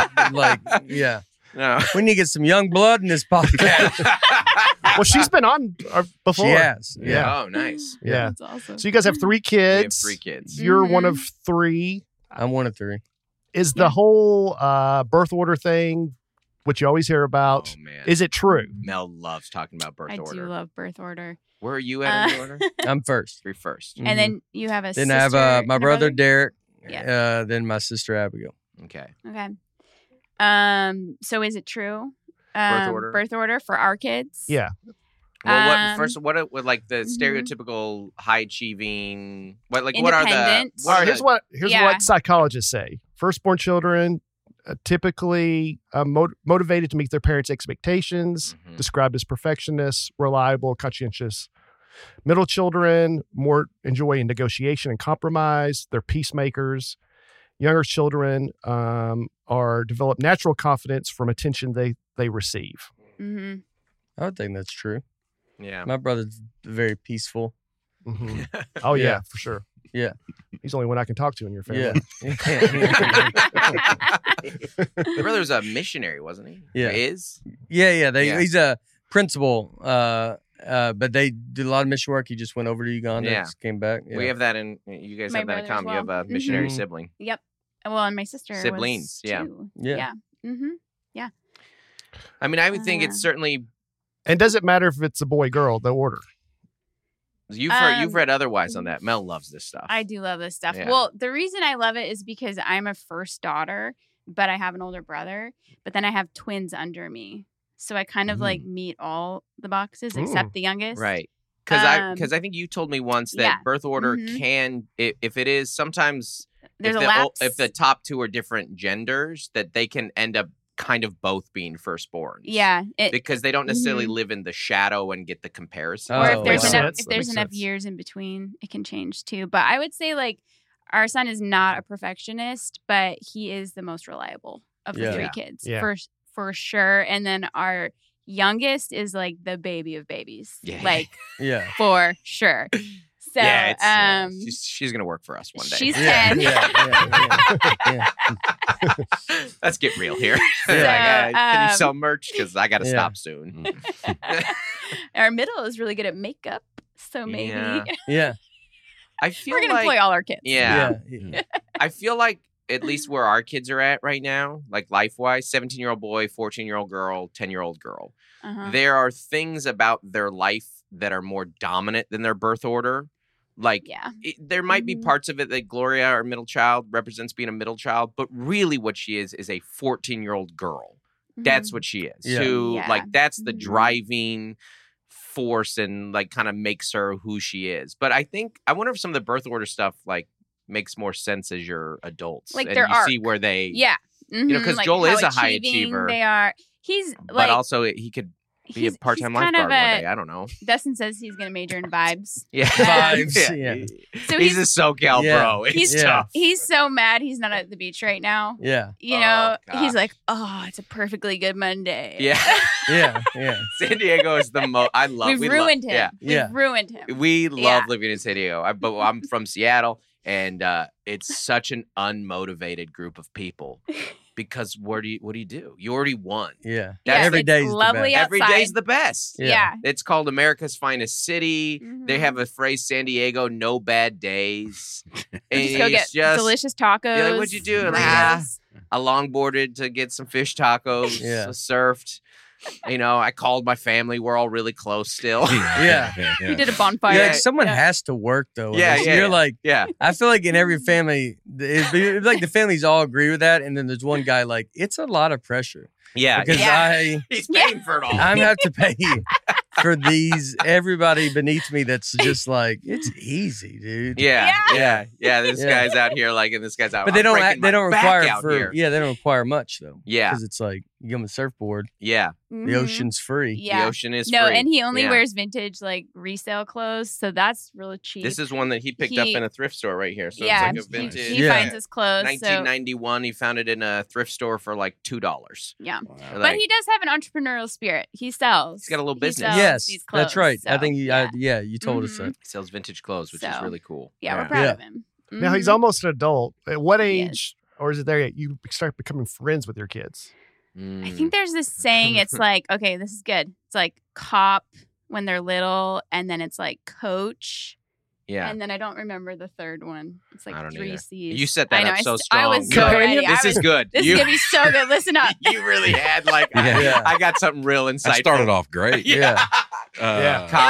Speaker 5: yeah.
Speaker 3: No.
Speaker 5: We need to get some young blood in this podcast.
Speaker 6: Well, she's been on before.
Speaker 5: She has.
Speaker 6: Yeah.
Speaker 3: Oh, nice.
Speaker 6: Yeah.
Speaker 4: That's awesome.
Speaker 6: So you guys have 3
Speaker 3: We have
Speaker 6: kids.
Speaker 3: 3 kids.
Speaker 6: You're one
Speaker 4: Mhm.
Speaker 6: of 3.
Speaker 5: I'm one of 3.
Speaker 6: Is the whole birth order thing, which you always hear about,
Speaker 3: Oh man.
Speaker 6: is it true?
Speaker 3: Mel loves talking about birth
Speaker 4: I
Speaker 3: order.
Speaker 4: do love birth order.
Speaker 3: Where are you at in the order?
Speaker 5: I'm first.
Speaker 3: You're first.
Speaker 5: Mhm.
Speaker 4: And then you have a
Speaker 5: Then
Speaker 4: sister.
Speaker 5: I have my
Speaker 4: and a
Speaker 5: brother Derek.
Speaker 4: Yeah.
Speaker 5: Then my sister Abigail.
Speaker 3: Okay.
Speaker 4: Okay. So is it true?
Speaker 3: Order?
Speaker 4: Birth order for our kids.
Speaker 6: Yeah.
Speaker 3: Well, what like the
Speaker 4: mhm.
Speaker 3: stereotypical high achieving? What are the?
Speaker 4: Independent.
Speaker 6: All right, here's
Speaker 4: Yeah.
Speaker 6: what psychologists say. Firstborn children typically motivated to meet their parents' expectations,
Speaker 3: Mhm.
Speaker 6: described as perfectionists, reliable, conscientious. Middle children more enjoy negotiation and compromise. They're peacemakers. Younger children are develop natural confidence from attention they receive.
Speaker 4: Mm-hmm.
Speaker 5: I would think that's true.
Speaker 3: Yeah.
Speaker 5: My brother's very peaceful.
Speaker 6: Mhm. Oh yeah,
Speaker 5: Yeah.
Speaker 6: for sure.
Speaker 5: Yeah.
Speaker 6: He's the only one I can talk to in your family.
Speaker 5: Yeah.
Speaker 3: Your brother was a missionary, wasn't he?
Speaker 5: Yeah.
Speaker 3: Or is?
Speaker 5: Yeah.
Speaker 3: Yeah.
Speaker 5: He's a principal. But they did a lot of mission work. He just went over to Uganda.
Speaker 3: Yeah.
Speaker 5: Just came back. Yeah.
Speaker 3: We have that in. You guys
Speaker 4: My
Speaker 3: have that in
Speaker 4: brother as
Speaker 3: common. You have
Speaker 4: well.
Speaker 3: a missionary
Speaker 5: Mhm.
Speaker 3: sibling.
Speaker 4: Yep. Well, and my sister
Speaker 3: Siblings,
Speaker 4: was
Speaker 3: yeah.
Speaker 4: too.
Speaker 5: Yeah.
Speaker 4: Yeah. Mm-hmm.
Speaker 3: I mean, I would think it's certainly.
Speaker 6: And does it matter if it's a boy girl? The order.
Speaker 3: You've read otherwise on that. Mel loves this stuff.
Speaker 4: I do love this stuff.
Speaker 3: Yeah.
Speaker 4: Well, the reason I love it is because I'm a first daughter, but I have an older brother, but then I have twins under me. So I kind of like meet all the boxes except the youngest.
Speaker 3: Right. Because I think you told me once that
Speaker 4: yeah.
Speaker 3: birth order
Speaker 4: Mhm.
Speaker 3: can, if it is sometimes
Speaker 4: There's
Speaker 3: if
Speaker 4: a lapse.
Speaker 3: if the top two are different genders, that they can end up kind of both being firstborns.
Speaker 4: Yeah.
Speaker 3: Because they don't necessarily
Speaker 4: Mhm.
Speaker 3: live in the shadow and get the comparison.
Speaker 5: Oh,
Speaker 4: or if there's
Speaker 6: makes
Speaker 4: enough
Speaker 6: sense.
Speaker 4: if
Speaker 6: That
Speaker 4: there's
Speaker 6: makes
Speaker 4: enough
Speaker 6: sense.
Speaker 4: years in between, it can change too. But I would say like our son is not a perfectionist, but he is the most reliable of the
Speaker 5: Yeah.
Speaker 4: three
Speaker 3: Yeah.
Speaker 4: kids
Speaker 6: Yeah.
Speaker 4: for sure. And then our youngest is like the baby of babies.
Speaker 3: Yeah.
Speaker 4: Like
Speaker 5: Yeah.
Speaker 4: for sure. So
Speaker 3: yeah, it's, she's gonna work for us one day.
Speaker 4: she's
Speaker 5: Yeah.
Speaker 4: 10.
Speaker 5: Yeah.
Speaker 3: Let's get real here.
Speaker 4: So,
Speaker 3: can you sell merch? Because I got to
Speaker 5: Yeah.
Speaker 3: stop soon.
Speaker 4: Our middle is really good at makeup. So maybe
Speaker 3: Yeah.
Speaker 5: Yeah.
Speaker 3: I feel
Speaker 4: we're gonna
Speaker 3: like,
Speaker 4: employ all our kids.
Speaker 3: yeah,
Speaker 5: Yeah.
Speaker 3: I feel like at least where our kids are at right now, like life wise, 17-year-old boy, 14-year-old girl, 10-year-old girl.
Speaker 4: Uh-huh.
Speaker 3: There are things about their life that are more dominant than their birth order. Like
Speaker 4: Yeah.
Speaker 3: there might be
Speaker 4: Mhm.
Speaker 3: parts of it that Gloria, our middle child, represents being a middle child, but really what she is a 14-year-old girl. That's
Speaker 4: Mhm.
Speaker 3: what she is.
Speaker 5: Yeah.
Speaker 3: Who
Speaker 4: Yeah.
Speaker 3: like that's the
Speaker 4: Mhm.
Speaker 3: driving force and like kind of makes her who she is. But I wonder if some of the birth order stuff like makes more sense as you're adults.
Speaker 4: Like
Speaker 3: and
Speaker 4: their
Speaker 3: you see
Speaker 4: arc.
Speaker 3: where they
Speaker 4: Yeah.
Speaker 3: know, 'cause
Speaker 4: Mhm,
Speaker 3: Joel
Speaker 4: how
Speaker 3: is a high
Speaker 4: achieving
Speaker 3: achiever.
Speaker 4: They are. He's
Speaker 3: but
Speaker 4: like
Speaker 3: also he could be a
Speaker 4: he's
Speaker 3: part-time
Speaker 4: kind
Speaker 3: lifeguard
Speaker 4: of
Speaker 3: one day. I don't know.
Speaker 4: Dustin says he's going to major in vibes.
Speaker 3: Yeah.
Speaker 5: Vibes, yeah.
Speaker 4: So
Speaker 3: He's a SoCal
Speaker 5: Yeah.
Speaker 3: bro. It's
Speaker 4: he's
Speaker 3: tough.
Speaker 4: he's so mad he's not at the beach right now.
Speaker 5: Yeah.
Speaker 4: You
Speaker 3: Oh,
Speaker 4: know, he's
Speaker 3: gosh.
Speaker 4: like, "Oh, it's a perfectly good Monday."
Speaker 3: Yeah.
Speaker 5: Yeah. Yeah.
Speaker 3: San Diego is the most. I love.
Speaker 4: We've
Speaker 3: we
Speaker 4: ruined
Speaker 3: love,
Speaker 4: him.
Speaker 3: Yeah.
Speaker 4: We've
Speaker 5: Yeah.
Speaker 4: ruined him.
Speaker 3: We love
Speaker 4: Yeah.
Speaker 3: living in San Diego. But I'm from Seattle, and it's such an unmotivated group of people. Because what do you do? You already won.
Speaker 5: Yeah.
Speaker 3: That's
Speaker 5: Every
Speaker 4: it's
Speaker 5: day's the
Speaker 4: lovely
Speaker 5: best.
Speaker 3: Every
Speaker 4: outside.
Speaker 3: day's the best.
Speaker 5: Yeah.
Speaker 4: Yeah.
Speaker 3: It's called America's Finest City. They
Speaker 4: Mhm.
Speaker 3: have a phrase, San Diego, no bad days. And
Speaker 4: Just go get
Speaker 3: it's
Speaker 4: delicious tacos.
Speaker 3: You're like, what'd you do? Like,
Speaker 4: burritos.
Speaker 3: I longboarded to get some fish tacos.
Speaker 5: Yeah.
Speaker 3: Surfed. You know, I called my family. We're all really close still.
Speaker 5: Yeah.
Speaker 4: He did a bonfire.
Speaker 5: Yeah, like someone
Speaker 4: Yeah.
Speaker 5: has to work though.
Speaker 3: Yeah,
Speaker 5: Unless
Speaker 3: yeah,
Speaker 5: You're
Speaker 3: yeah.
Speaker 5: like,
Speaker 3: Yeah.
Speaker 5: I feel like in every family, it's like the families all agree with that, and then there's one guy like, it's a lot of pressure
Speaker 3: Yeah.
Speaker 5: because
Speaker 4: Yeah.
Speaker 3: He's paying for it all.
Speaker 5: I'm have to pay for these everybody beneath me. That's just like it's easy, dude.
Speaker 3: Yeah, yeah, yeah. This
Speaker 5: Yeah.
Speaker 3: guy's out here like, and this guy's out.
Speaker 5: But they
Speaker 3: I'm
Speaker 5: don't.
Speaker 3: breaking
Speaker 5: They
Speaker 3: my
Speaker 5: don't
Speaker 3: back
Speaker 5: require
Speaker 3: out
Speaker 5: for.
Speaker 3: here.
Speaker 5: Yeah, they don't require much though.
Speaker 3: Yeah,
Speaker 5: because it's like you give them a surfboard.
Speaker 3: yeah.
Speaker 5: The
Speaker 4: Mhm.
Speaker 5: ocean's free.
Speaker 4: Yeah.
Speaker 3: The ocean is
Speaker 4: No,
Speaker 3: free.
Speaker 4: and he only
Speaker 3: Yeah.
Speaker 4: wears vintage like resale clothes, so that's really cheap.
Speaker 3: This is one that he picked up
Speaker 4: He-
Speaker 3: in a thrift store right here. So
Speaker 4: yeah,
Speaker 3: it's like a vintage.
Speaker 4: he
Speaker 5: Yeah.
Speaker 4: finds his clothes. So,
Speaker 3: 1991. He found it in a thrift store for like $2.
Speaker 4: yeah,
Speaker 3: Like,
Speaker 4: but he does have an entrepreneurial spirit. He sells.
Speaker 3: He's got a little
Speaker 4: He
Speaker 3: business.
Speaker 4: sells
Speaker 5: Yes,
Speaker 4: these
Speaker 5: that's
Speaker 4: clothes,
Speaker 5: right. I
Speaker 4: so,
Speaker 5: think.
Speaker 4: yeah.
Speaker 5: You told us
Speaker 4: Mhm.
Speaker 5: that.
Speaker 3: he sells vintage clothes, which is
Speaker 4: So,
Speaker 3: really cool.
Speaker 4: Yeah, we're proud
Speaker 5: Yeah.
Speaker 4: of him.
Speaker 6: Now he's
Speaker 4: Mhm.
Speaker 6: almost an adult. At what
Speaker 4: He
Speaker 6: age, or is it there yet? You start becoming friends with your kids.
Speaker 4: I
Speaker 3: Mm.
Speaker 4: think there's this saying. It's like, okay, this is good. It's like cop when they're little, and then it's like coach,
Speaker 3: Yeah.
Speaker 4: and then I don't remember the third one. It's like
Speaker 3: I don't
Speaker 4: 3
Speaker 3: either.
Speaker 4: C's.
Speaker 3: You set
Speaker 4: I
Speaker 3: that
Speaker 4: know,
Speaker 3: up so
Speaker 4: I
Speaker 3: strong.
Speaker 4: was
Speaker 3: You're
Speaker 4: so
Speaker 3: like,
Speaker 4: ready.
Speaker 3: This is good.
Speaker 4: This
Speaker 3: you,
Speaker 4: is gonna be so good. Listen up.
Speaker 3: you really had like,
Speaker 7: Yeah.
Speaker 5: Yeah.
Speaker 3: I got something real
Speaker 7: I
Speaker 3: insightful.
Speaker 7: started off great.
Speaker 5: Yeah.
Speaker 3: Yeah.
Speaker 7: Uh,
Speaker 3: Cop,
Speaker 4: Come to me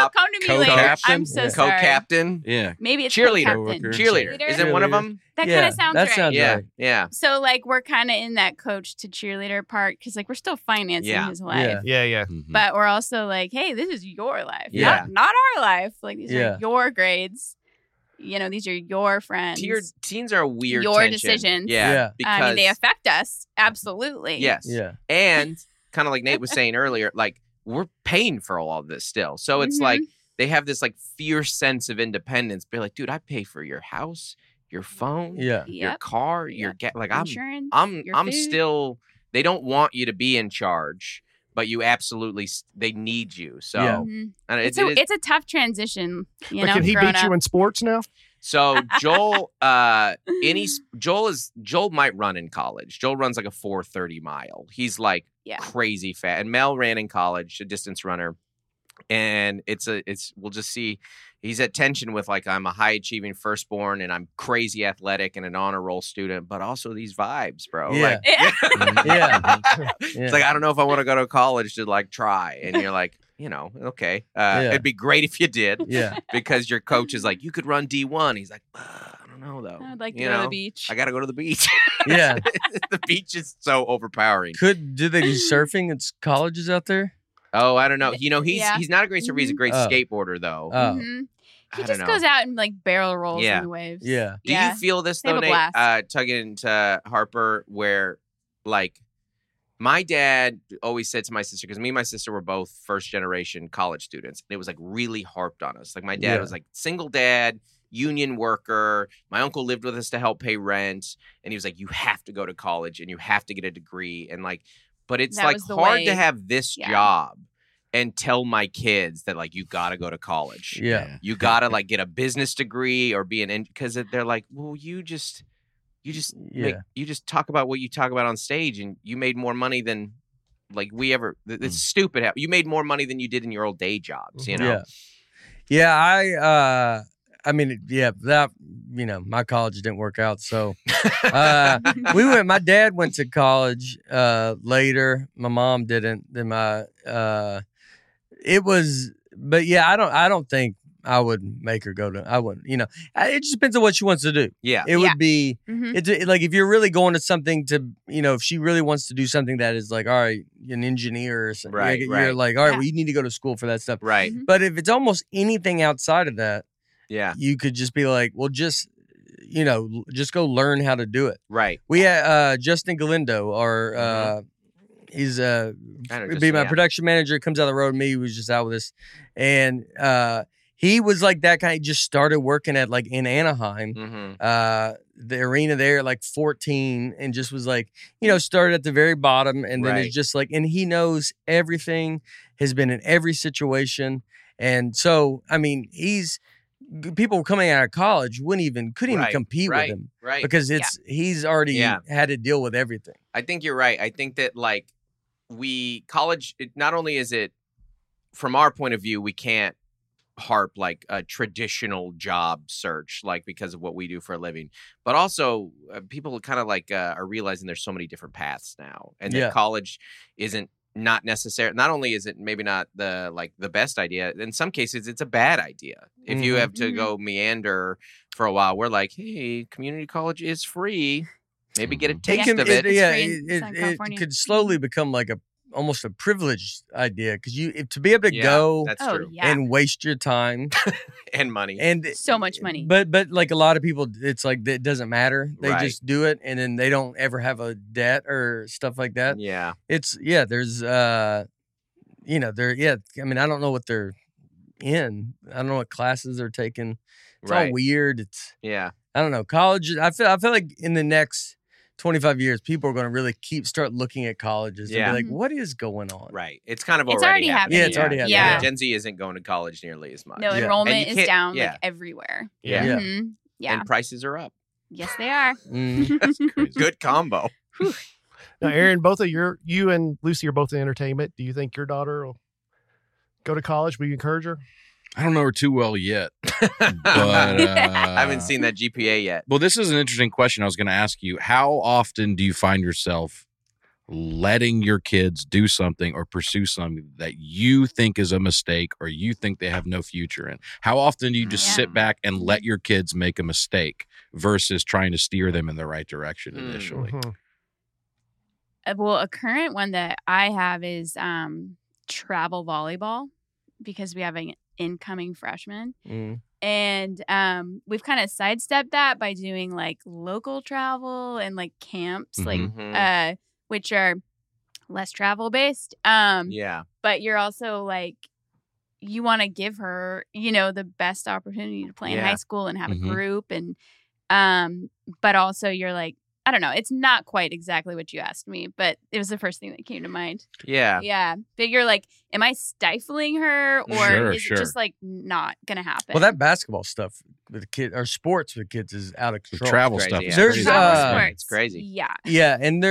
Speaker 4: cheerleader.
Speaker 7: Co-captain?
Speaker 4: I'm so
Speaker 5: Yeah.
Speaker 4: sorry.
Speaker 3: Co-captain,
Speaker 7: Yeah.
Speaker 4: Maybe it's
Speaker 3: Cheerleader.
Speaker 4: co-captain.
Speaker 3: cheerleader. Isn't one of them?
Speaker 4: That
Speaker 5: Yeah,
Speaker 4: kind of sounds
Speaker 5: that
Speaker 4: right.
Speaker 5: sounds
Speaker 3: Yeah,
Speaker 5: right.
Speaker 3: yeah.
Speaker 4: So like we're kind of in that coach to cheerleader part because like we're still financing
Speaker 3: Yeah.
Speaker 4: his life,
Speaker 6: Yeah.
Speaker 7: Mhm.
Speaker 4: but we're also like, hey, this is your life,
Speaker 3: Yeah.
Speaker 4: not our life. Like these
Speaker 5: Yeah.
Speaker 4: are your grades. You know, these are your friends.
Speaker 3: Teens are a weird
Speaker 4: Your
Speaker 3: tension.
Speaker 4: decisions.
Speaker 3: Yeah,
Speaker 5: Yeah.
Speaker 3: because
Speaker 4: I mean, they affect us absolutely.
Speaker 3: yes,
Speaker 5: Yeah.
Speaker 3: and kind of like Nate was saying earlier, like we're paying for all of this still. So it's
Speaker 4: Mhm.
Speaker 3: like they have this like fierce sense of independence. Be like, dude, I pay for your house, your phone,
Speaker 5: Yeah.
Speaker 3: your
Speaker 4: Yep.
Speaker 3: car, your like
Speaker 4: Insurance.
Speaker 3: I'm
Speaker 4: your food.
Speaker 3: still. They don't want you to be in charge, but you absolutely they need you. So
Speaker 5: Yeah.
Speaker 4: Mhm.
Speaker 3: and
Speaker 4: It's
Speaker 3: it is-
Speaker 4: a tough transition. You
Speaker 6: But
Speaker 4: know,
Speaker 6: can he
Speaker 4: growing
Speaker 6: beat you
Speaker 4: up.
Speaker 6: in sports now?
Speaker 3: So Joel, Joel might run in college. Joel runs like a 4:30 mile. He's like
Speaker 4: Yeah.
Speaker 3: crazy fat. And Mel ran in college, a distance runner. And we'll just see. He's at tension with like I'm a high achieving firstborn and I'm crazy athletic and an honor roll student, but also these vibes, bro.
Speaker 5: Yeah.
Speaker 3: Like,
Speaker 5: Yeah.
Speaker 3: It's like I don't know if I want to go to college to like try. And you're like, okay.
Speaker 5: Yeah.
Speaker 3: It'd be great if you did.
Speaker 5: Yeah.
Speaker 3: Because your coach is like, you could run D1. He's like, I don't know though.
Speaker 4: I'd like to
Speaker 3: You
Speaker 4: go to
Speaker 3: know,
Speaker 4: the beach.
Speaker 3: I gotta go to the beach.
Speaker 5: Yeah.
Speaker 3: The beach is so overpowering.
Speaker 5: Do they do surfing at colleges out there?
Speaker 3: Oh, I don't know.
Speaker 4: Yeah.
Speaker 3: He's not a great surfer. He's a great
Speaker 5: Oh.
Speaker 3: skateboarder though.
Speaker 5: Oh.
Speaker 4: Mhm. He
Speaker 3: I
Speaker 4: just
Speaker 3: don't know.
Speaker 4: goes out and like barrel rolls
Speaker 3: Yeah.
Speaker 4: in the waves.
Speaker 5: Yeah.
Speaker 3: Do you feel this
Speaker 4: They have
Speaker 3: though,
Speaker 4: a
Speaker 3: Nate?
Speaker 4: blast.
Speaker 3: Tugging into Harper, where like my dad always said to my sister, because me and my sister were both first generation college students, and it was like really harped on us. Like my dad
Speaker 5: Yeah.
Speaker 3: was like single dad, union worker. My uncle lived with us to help pay rent, and he was like, "You have to go to college and you have to get a degree." And like, but it's
Speaker 4: That
Speaker 3: like
Speaker 4: was the
Speaker 3: hard
Speaker 4: way-
Speaker 3: to have this
Speaker 4: Yeah.
Speaker 3: job and tell my kids that like you got to go to college.
Speaker 5: Yeah.
Speaker 3: You got to like get a business degree or be because they're like, well, you just
Speaker 5: Yeah.
Speaker 3: you just talk about what you talk about on stage, and you made more money than like we ever. It's stupid. You made more money than you did in your old day jobs. You know.
Speaker 5: Yeah. I mean, yeah, that, my college didn't work out. So my dad went to college later. My mom didn't. Then but yeah, I don't think I would make her go to, I wouldn't, it just depends on what she wants to do.
Speaker 3: Yeah.
Speaker 5: It would be,
Speaker 4: Mhm.
Speaker 5: it's like if you're really going to something to, if she really wants to do something that is like, all right, an engineer or something,
Speaker 3: Right,
Speaker 5: you're
Speaker 3: right.
Speaker 5: like, all right,
Speaker 4: Yeah.
Speaker 5: well, you need to go to school for that stuff.
Speaker 3: Right.
Speaker 4: Mhm.
Speaker 5: But if it's almost anything outside of that,
Speaker 3: Yeah.
Speaker 5: you could just be like, well, just go learn how to do it.
Speaker 3: Right.
Speaker 5: We had Justin Galindo, he's
Speaker 3: I know
Speaker 5: be
Speaker 3: Justin,
Speaker 5: my
Speaker 3: yeah.
Speaker 5: production manager, comes out the road with me. He was just out with us. And he was like that guy. He just started working at like in Anaheim,
Speaker 3: Mm-hmm.
Speaker 5: the arena there at like 14, and just was like, started at the very bottom. And then
Speaker 3: Right.
Speaker 5: it's just like, and he knows everything, has been in every situation. And so, I mean, people coming out of college couldn't even compete
Speaker 3: right.
Speaker 5: with him
Speaker 3: Right.
Speaker 5: because he's already
Speaker 3: Yeah.
Speaker 5: had to deal with everything.
Speaker 3: I think you're right. I think that like college, not only is it from our point of view, we can't harp like a traditional job search, like because of what we do for a living, but also people kind of like are realizing there's so many different paths now, and
Speaker 5: Yeah.
Speaker 3: that college isn't not necessary. Not only is it maybe not the best idea, in some cases it's a bad idea. If you
Speaker 5: Mhm.
Speaker 3: have to go meander for a while, we're like, hey, community college is free. Maybe get a taste
Speaker 4: Yeah.
Speaker 3: of it.
Speaker 4: It's
Speaker 5: yeah,
Speaker 4: free in Southern
Speaker 5: it
Speaker 4: California.
Speaker 5: could slowly become like almost a privileged idea because to be able to
Speaker 3: Yeah,
Speaker 5: go
Speaker 3: that's
Speaker 4: Oh,
Speaker 3: true.
Speaker 4: yeah.
Speaker 5: and waste your time
Speaker 3: And money.
Speaker 5: and
Speaker 4: So much money.
Speaker 5: But like a lot of people, it's like it doesn't matter. They
Speaker 3: Right.
Speaker 5: just do it, and then they don't ever have a debt or stuff like that.
Speaker 3: Yeah.
Speaker 5: There's I mean, I don't know what they're in. I don't know what classes they're taking. It's all
Speaker 3: Right.
Speaker 5: weird.
Speaker 3: Yeah.
Speaker 5: I don't know. College. I feel like in the next 25 years, people are going to really start looking at colleges
Speaker 3: Yeah.
Speaker 5: and be like,
Speaker 4: Mhm.
Speaker 5: "What is going on?"
Speaker 3: Right. It's kind of
Speaker 4: It's
Speaker 3: already
Speaker 4: already
Speaker 3: happening.
Speaker 4: happening.
Speaker 5: Yeah, it's already happening.
Speaker 4: Yeah.
Speaker 3: Gen Z isn't going to college nearly as much.
Speaker 4: No,
Speaker 5: Yeah.
Speaker 4: enrollment
Speaker 3: And you
Speaker 4: is
Speaker 3: can't-
Speaker 4: down
Speaker 3: yeah.
Speaker 4: like everywhere.
Speaker 3: Yeah.
Speaker 5: Yeah.
Speaker 4: Mhm. Yeah.
Speaker 3: And prices are up.
Speaker 4: Yes, they are.
Speaker 5: Mm.
Speaker 7: That's crazy.
Speaker 3: Good combo.
Speaker 6: Now, Aaron, both of you and Lucy are both in entertainment. Do you think your daughter will go to college? Will you encourage her?
Speaker 7: I don't know her too well yet, but
Speaker 3: I haven't seen that GPA yet.
Speaker 7: Well, this is an interesting question. I was going to ask you: how often do you find yourself letting your kids do something or pursue something that you think is a mistake or you think they have no future in? How often do you just sit back and let your kids make a mistake versus trying to steer them in the right direction initially?
Speaker 4: Well, a current one that I have is travel volleyball, because we have an incoming freshman. And we've kind of sidestepped that by doing like local travel and like camps, like which are less travel based. But you're also like, you want to give her, you know, the best opportunity to play in high school and have a group, and but also you're like, I don't know, it's not quite exactly what you asked me, but it was the first thing that came to mind. Yeah. But you're like, am I stifling her, or is it just like not gonna happen?
Speaker 5: Well, that basketball stuff with the kid, or sports with kids, is out of control.
Speaker 7: The travel stuff is
Speaker 5: There's
Speaker 7: crazy.
Speaker 4: sports.
Speaker 3: It's crazy.
Speaker 5: Yeah, and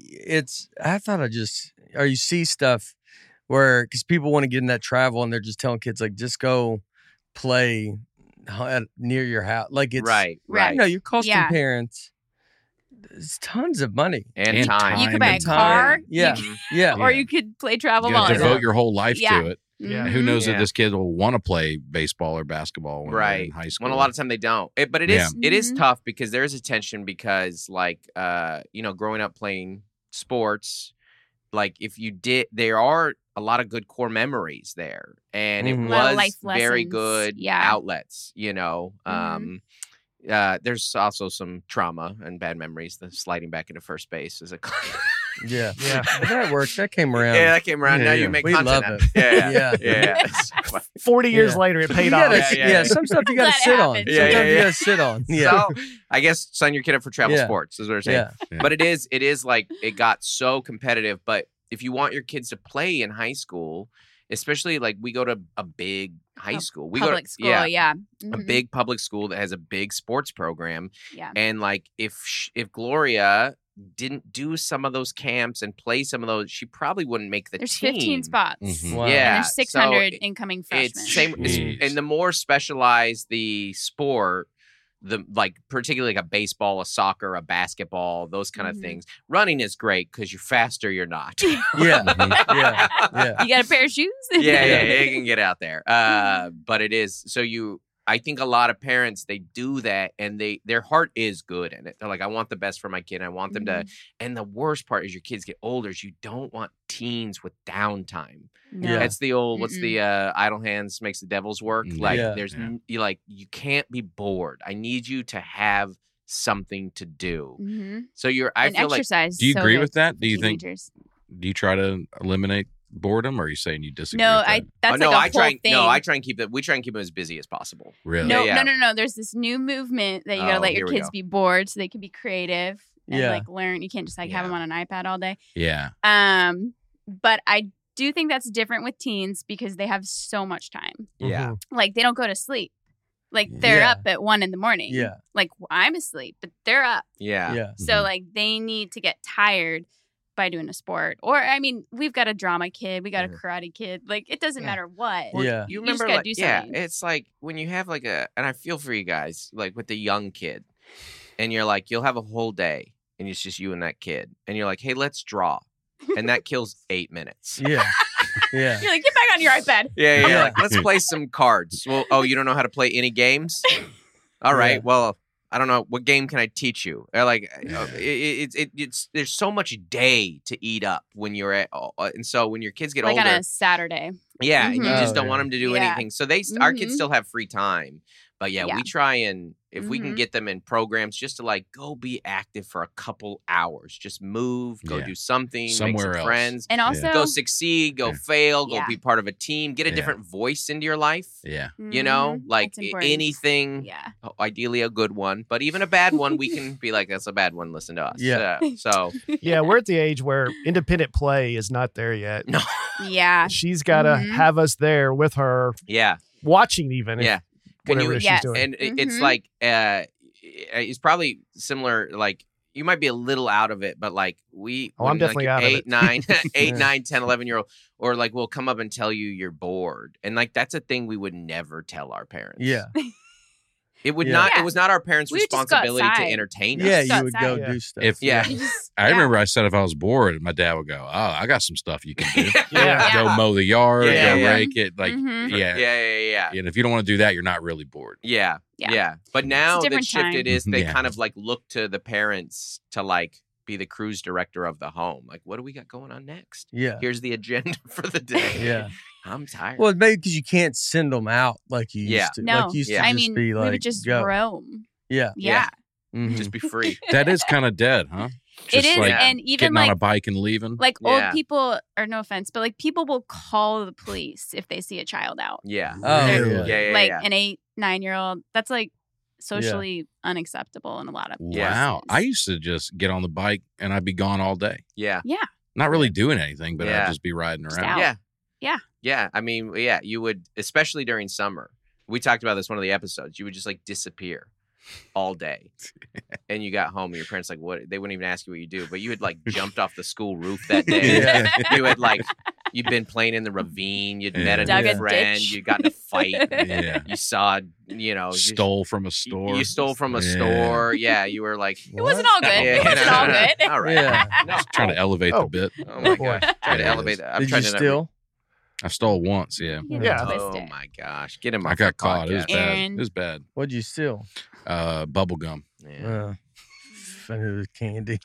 Speaker 5: or you see stuff where, because people want to get in that travel and they're just telling kids like, just go play near your house, like it's
Speaker 3: right.
Speaker 5: You know, you're costing parents there's tons of money
Speaker 3: and time.
Speaker 4: You could buy a car.
Speaker 5: Yeah.
Speaker 4: Or you could play travel
Speaker 7: you
Speaker 4: volleyball.
Speaker 7: devote your whole life to it.
Speaker 6: Yeah.
Speaker 7: Who knows if this kid will want to play baseball or basketball when they're in high school?
Speaker 3: When a lot of time they don't. But it is tough, because there is a tension, because like you know, growing up playing sports, like if you did, there are a lot of good core memories there, and it was very good outlets, you know. There's also some trauma and bad memories. The sliding back into first base is a
Speaker 5: yeah. But that worked. That came around.
Speaker 3: Yeah, that came around. Now you make
Speaker 5: we
Speaker 3: content.
Speaker 5: Love it.
Speaker 3: Yeah.
Speaker 6: 40 years later, it paid off.
Speaker 5: Some stuff you got to sit on. Sometimes you got to sit on.
Speaker 3: So I guess sign your kid up for travel sports is what we're saying. But it is like, it got so competitive. But if you want your kids to play in high school, especially like we go to a big high school. We
Speaker 4: public
Speaker 3: go to,
Speaker 4: school,
Speaker 3: a big public school that has a big sports program.
Speaker 4: Yeah.
Speaker 3: And like if Gloria didn't do some of those camps and play some of those, she probably wouldn't make the
Speaker 4: There's
Speaker 3: team.
Speaker 4: 15 spots.
Speaker 5: Wow.
Speaker 3: Yeah.
Speaker 4: And there's 600 incoming freshmen.
Speaker 3: It's same, and the more specialized the sport, the like particularly like a baseball, a soccer, a basketball, those kind of things. Running is great because you're faster, you're not.
Speaker 4: You got a pair of shoes?
Speaker 3: Yeah, you can get out there. But it is I think a lot of parents, they do that and their heart is good in it. They're like, I want the best for my kid. I want them to. And the worst part is your kids get older. You don't want teens with downtime.
Speaker 4: No.
Speaker 5: Yeah.
Speaker 3: That's the old, what's the idle hands makes the devil's work. Like you can't be bored. I need you to have something to do. So I feel
Speaker 4: exercise.
Speaker 3: like,
Speaker 7: do you agree with that? Do you
Speaker 4: teenagers.
Speaker 7: do you try to eliminate boredom, or are you saying you disagree?
Speaker 4: No,
Speaker 7: with that?
Speaker 4: that's like a whole thing.
Speaker 3: No, I try and keep we try and keep them as busy as possible.
Speaker 7: Really?
Speaker 4: No. There's this new movement that you gotta let your kids be bored so they can be creative and like learn. You can't just like have them on an iPad all day.
Speaker 7: Yeah.
Speaker 4: But I do think that's different with teens because they have so much time.
Speaker 3: Yeah.
Speaker 4: Like they don't go to sleep. Like they're up at 1 a.m.
Speaker 5: Yeah.
Speaker 4: Like I'm asleep, but they're up.
Speaker 3: Yeah.
Speaker 4: So like they need to get tired by doing a sport. Or I mean, we've got a drama kid, we got a karate kid. Like it doesn't matter what.
Speaker 5: Yeah.
Speaker 3: You remember,
Speaker 4: just gotta do something.
Speaker 3: it's like when you have like and I feel for you guys, like with the young kid, and you're like, you'll have a whole day, and it's just you and that kid, and you're like, hey, let's draw, and that kills 8 minutes.
Speaker 5: Yeah.
Speaker 4: You're like, get back on your iPad.
Speaker 3: Yeah. Like, let's play some cards. Well, you don't know how to play any games? All right. Well, I don't know. What game can I teach you? Like, it's there's so much day to eat up when you're at, and so when your kids get
Speaker 4: like
Speaker 3: older,
Speaker 4: on a Saturday.
Speaker 3: Yeah, and you just don't want them to do anything. So our kids still have free time. But we try and if we can get them in programs just to like go be active for a couple hours, just move, go do something,
Speaker 7: somewhere
Speaker 3: make some
Speaker 7: else.
Speaker 3: friends,
Speaker 4: and also
Speaker 3: go succeed, go fail, go be part of a team, get a different voice into your life.
Speaker 7: Yeah,
Speaker 3: you know, like anything.
Speaker 4: Yeah,
Speaker 3: ideally a good one, but even a bad one, we can be like, that's a bad one. Listen to us.
Speaker 5: Yeah.
Speaker 3: So
Speaker 6: we're at the age where independent play is not there yet.
Speaker 3: No.
Speaker 4: Yeah,
Speaker 6: she's got to have us there with her.
Speaker 3: Yeah,
Speaker 6: watching even. Whatever she's doing.
Speaker 3: And it's like, it's probably similar. Like you might be a little out of it, but like
Speaker 6: I'm definitely out of it.
Speaker 3: 9, 10, 11-year-old, or like we'll come up and tell you you're bored. And like, that's a thing we would never tell our parents.
Speaker 5: Yeah.
Speaker 3: It would
Speaker 4: Yeah.
Speaker 3: not.
Speaker 4: Yeah.
Speaker 3: It was not our parents'
Speaker 4: We would just go
Speaker 3: responsibility to
Speaker 4: outside.
Speaker 3: entertain us.
Speaker 5: Yeah,
Speaker 4: Just
Speaker 5: you would go
Speaker 6: outside.
Speaker 5: do stuff.
Speaker 7: If
Speaker 3: Yeah.
Speaker 4: You just-
Speaker 7: I remember I said if I was bored, my dad would go, "Oh, I got some stuff you can do.
Speaker 6: Yeah.
Speaker 7: Go mow the yard,
Speaker 3: Yeah,
Speaker 7: go
Speaker 3: yeah.
Speaker 7: rake it." Like,
Speaker 4: Mhm.
Speaker 3: Yeah.
Speaker 7: And if you don't want to do that, you're not really bored.
Speaker 3: Yeah.
Speaker 4: Yeah.
Speaker 3: But now that
Speaker 4: different
Speaker 3: shifted
Speaker 4: time.
Speaker 3: is they
Speaker 7: Yeah.
Speaker 3: kind of like look to the parents to like be the cruise director of the home. Like, what do we got going on next?
Speaker 5: Yeah.
Speaker 3: Here's the agenda for the day.
Speaker 5: Yeah.
Speaker 3: I'm tired.
Speaker 5: Well, maybe because you can't send them out like you
Speaker 3: Yeah.
Speaker 5: used to.
Speaker 4: No,
Speaker 5: Like you used to
Speaker 3: Yeah.
Speaker 4: I
Speaker 5: just
Speaker 4: mean,
Speaker 5: be like,
Speaker 4: we would just
Speaker 5: go.
Speaker 4: roam.
Speaker 5: Yeah.
Speaker 4: Yeah.
Speaker 5: Mhm.
Speaker 3: Just be free.
Speaker 7: That is kind of dead, huh?
Speaker 4: It
Speaker 7: Just
Speaker 4: is.
Speaker 7: like
Speaker 4: And even
Speaker 7: getting on
Speaker 4: like,
Speaker 7: a bike and leaving.
Speaker 4: like
Speaker 3: Yeah.
Speaker 4: old people, or no offense, but like people will call the police if they see a child out.
Speaker 3: Yeah.
Speaker 5: Oh,
Speaker 4: They're-
Speaker 3: Yeah.
Speaker 4: like
Speaker 3: yeah.
Speaker 4: an 8, 9-year-old. That's like socially unacceptable in a lot of
Speaker 7: Wow.
Speaker 4: places.
Speaker 7: I used to just get on the bike and I'd be gone all day.
Speaker 3: Yeah.
Speaker 7: Not really doing anything, but
Speaker 3: Yeah.
Speaker 7: I'd just be riding
Speaker 4: Just
Speaker 7: around.
Speaker 4: out.
Speaker 3: Yeah.
Speaker 4: Yeah.
Speaker 3: Yeah. I mean, yeah, you would, especially during summer. We talked about this one of the episodes. You would just like disappear all day. And you got home and your parents like, what? They wouldn't even ask you what you do, but you had like jumped off the school roof that day.
Speaker 5: Yeah.
Speaker 3: You had like, you'd been playing in the ravine. You'd met a
Speaker 7: Yeah.
Speaker 3: new
Speaker 4: Dug a
Speaker 3: friend.
Speaker 4: ditch.
Speaker 3: You got in a fight.
Speaker 7: Yeah.
Speaker 3: You saw, you know,
Speaker 7: Stole from a store.
Speaker 3: You stole from a
Speaker 7: Yeah.
Speaker 3: store. Yeah. You were like,
Speaker 4: It wasn't all good.
Speaker 3: Yeah,
Speaker 4: It wasn't all good.
Speaker 3: All right.
Speaker 5: Yeah.
Speaker 3: No.
Speaker 7: Trying to elevate
Speaker 6: Oh.
Speaker 7: the bit.
Speaker 3: Oh my
Speaker 6: boy.
Speaker 3: gosh. Trying to
Speaker 7: Yeah, it
Speaker 3: elevate
Speaker 7: is.
Speaker 3: that. I'm
Speaker 5: Did
Speaker 3: trying
Speaker 5: you
Speaker 3: to
Speaker 5: steal?
Speaker 7: I stole once, yeah.
Speaker 4: You
Speaker 6: Yeah.
Speaker 4: twist
Speaker 3: Oh
Speaker 4: it.
Speaker 3: my gosh. Get him off
Speaker 7: I got
Speaker 3: the
Speaker 7: caught. It was
Speaker 3: podcast.
Speaker 7: bad.
Speaker 4: Aaron.
Speaker 7: It was bad.
Speaker 5: What'd you steal?
Speaker 7: Bubble gum.
Speaker 3: Yeah.
Speaker 5: I knew it was candy.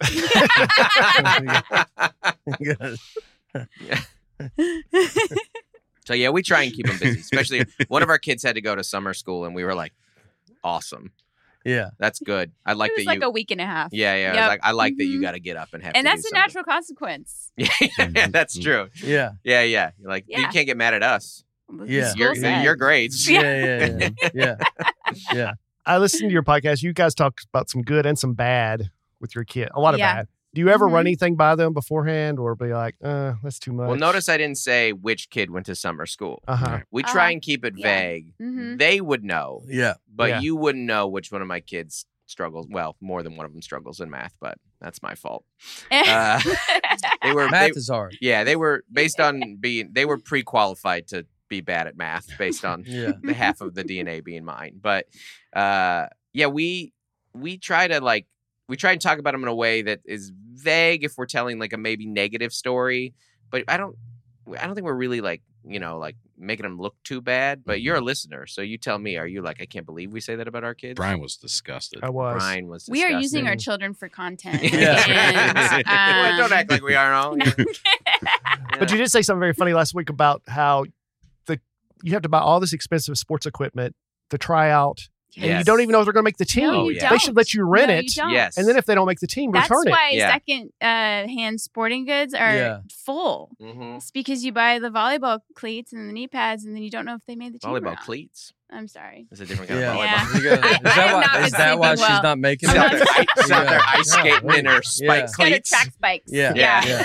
Speaker 3: So yeah, we try and keep them busy. Especially one of our kids had to go to summer school, and we were like, "Awesome,
Speaker 5: Yeah.
Speaker 3: that's good." I like
Speaker 4: It was
Speaker 3: that
Speaker 4: like
Speaker 3: you.
Speaker 4: a week and a half.
Speaker 3: Yeah.
Speaker 4: Yep.
Speaker 3: Like, I like that you
Speaker 4: Mhm.
Speaker 3: got to get up and have.
Speaker 4: And
Speaker 3: to
Speaker 4: that's
Speaker 3: do
Speaker 4: a natural consequence.
Speaker 3: something. Yeah, that's true.
Speaker 5: Yeah.
Speaker 3: Yeah. You're like, you
Speaker 4: Yeah.
Speaker 3: can't get mad at us.
Speaker 5: Yeah.
Speaker 4: School
Speaker 3: You're
Speaker 4: said.
Speaker 3: you're grades.
Speaker 5: Yeah. Yeah. Yeah.
Speaker 6: I listened to your podcast. You guys talk about some good and some bad with your kid. A lot of
Speaker 4: Yeah.
Speaker 6: bad. Do you ever
Speaker 4: Mhm.
Speaker 6: run anything by them beforehand or be like, that's too much?
Speaker 3: Well, notice I didn't say which kid went to summer school.
Speaker 6: Uh-huh.
Speaker 3: We try
Speaker 4: Uh-huh.
Speaker 3: and keep it
Speaker 4: Yeah.
Speaker 3: vague.
Speaker 4: Mhm.
Speaker 3: They would know,
Speaker 5: Yeah.
Speaker 3: but
Speaker 6: Yeah.
Speaker 3: you wouldn't know which one of my kids struggles. Well, more than one of them struggles in math, but that's my fault. They were
Speaker 5: Math is hard.
Speaker 3: yeah, they were based on being they were pre-qualified to be bad at math based on
Speaker 5: Yeah.
Speaker 3: the half of the DNA being mine. But yeah, we try to we try and talk about them in a way that is vague if we're telling like a maybe negative story, but I don't think we're really like making them look too bad. But you're a listener, so you tell me, are you like, I can't believe we say that about our kids?
Speaker 7: Brian was disgusted.
Speaker 6: I was.
Speaker 3: Brian was
Speaker 4: We are using our
Speaker 3: disgusting.
Speaker 4: children for content.
Speaker 5: Yeah.
Speaker 3: Well, don't
Speaker 4: And,
Speaker 3: act like we are all.
Speaker 6: But you did say something very funny last week about how you have to buy all this expensive sports equipment to try out, and you
Speaker 3: Yes.
Speaker 6: don't even know if they're going to make the team.
Speaker 4: No,
Speaker 3: Oh,
Speaker 4: you
Speaker 3: yeah.
Speaker 4: don't.
Speaker 6: They should let you rent
Speaker 4: No,
Speaker 6: it,
Speaker 4: you don't.
Speaker 3: Yes.
Speaker 6: and then if they don't make the team,
Speaker 4: That's
Speaker 6: return it.
Speaker 4: why
Speaker 3: Yeah.
Speaker 4: second hand sporting goods are
Speaker 5: Yeah.
Speaker 4: full.
Speaker 3: Mhm.
Speaker 4: It's because you buy the volleyball cleats and the knee pads, and then you don't know if they made the team. or
Speaker 3: Volleyball
Speaker 4: not.
Speaker 3: cleats.
Speaker 4: I'm sorry.
Speaker 3: It's a different kind
Speaker 5: Yeah.
Speaker 3: of
Speaker 4: Yeah.
Speaker 3: volleyball.
Speaker 5: You gotta-
Speaker 4: I
Speaker 5: is that
Speaker 4: have
Speaker 5: why,
Speaker 4: not
Speaker 5: is
Speaker 4: been
Speaker 5: that why
Speaker 4: sleeping
Speaker 5: she's
Speaker 4: well.
Speaker 5: not making
Speaker 3: She's out
Speaker 5: it?
Speaker 3: there, she's out there ice
Speaker 5: Yeah.
Speaker 3: skating in her spike
Speaker 5: Yeah.
Speaker 4: It's got her
Speaker 3: cleats.
Speaker 4: track spikes.
Speaker 5: Yeah.
Speaker 3: Yeah.
Speaker 5: Yeah.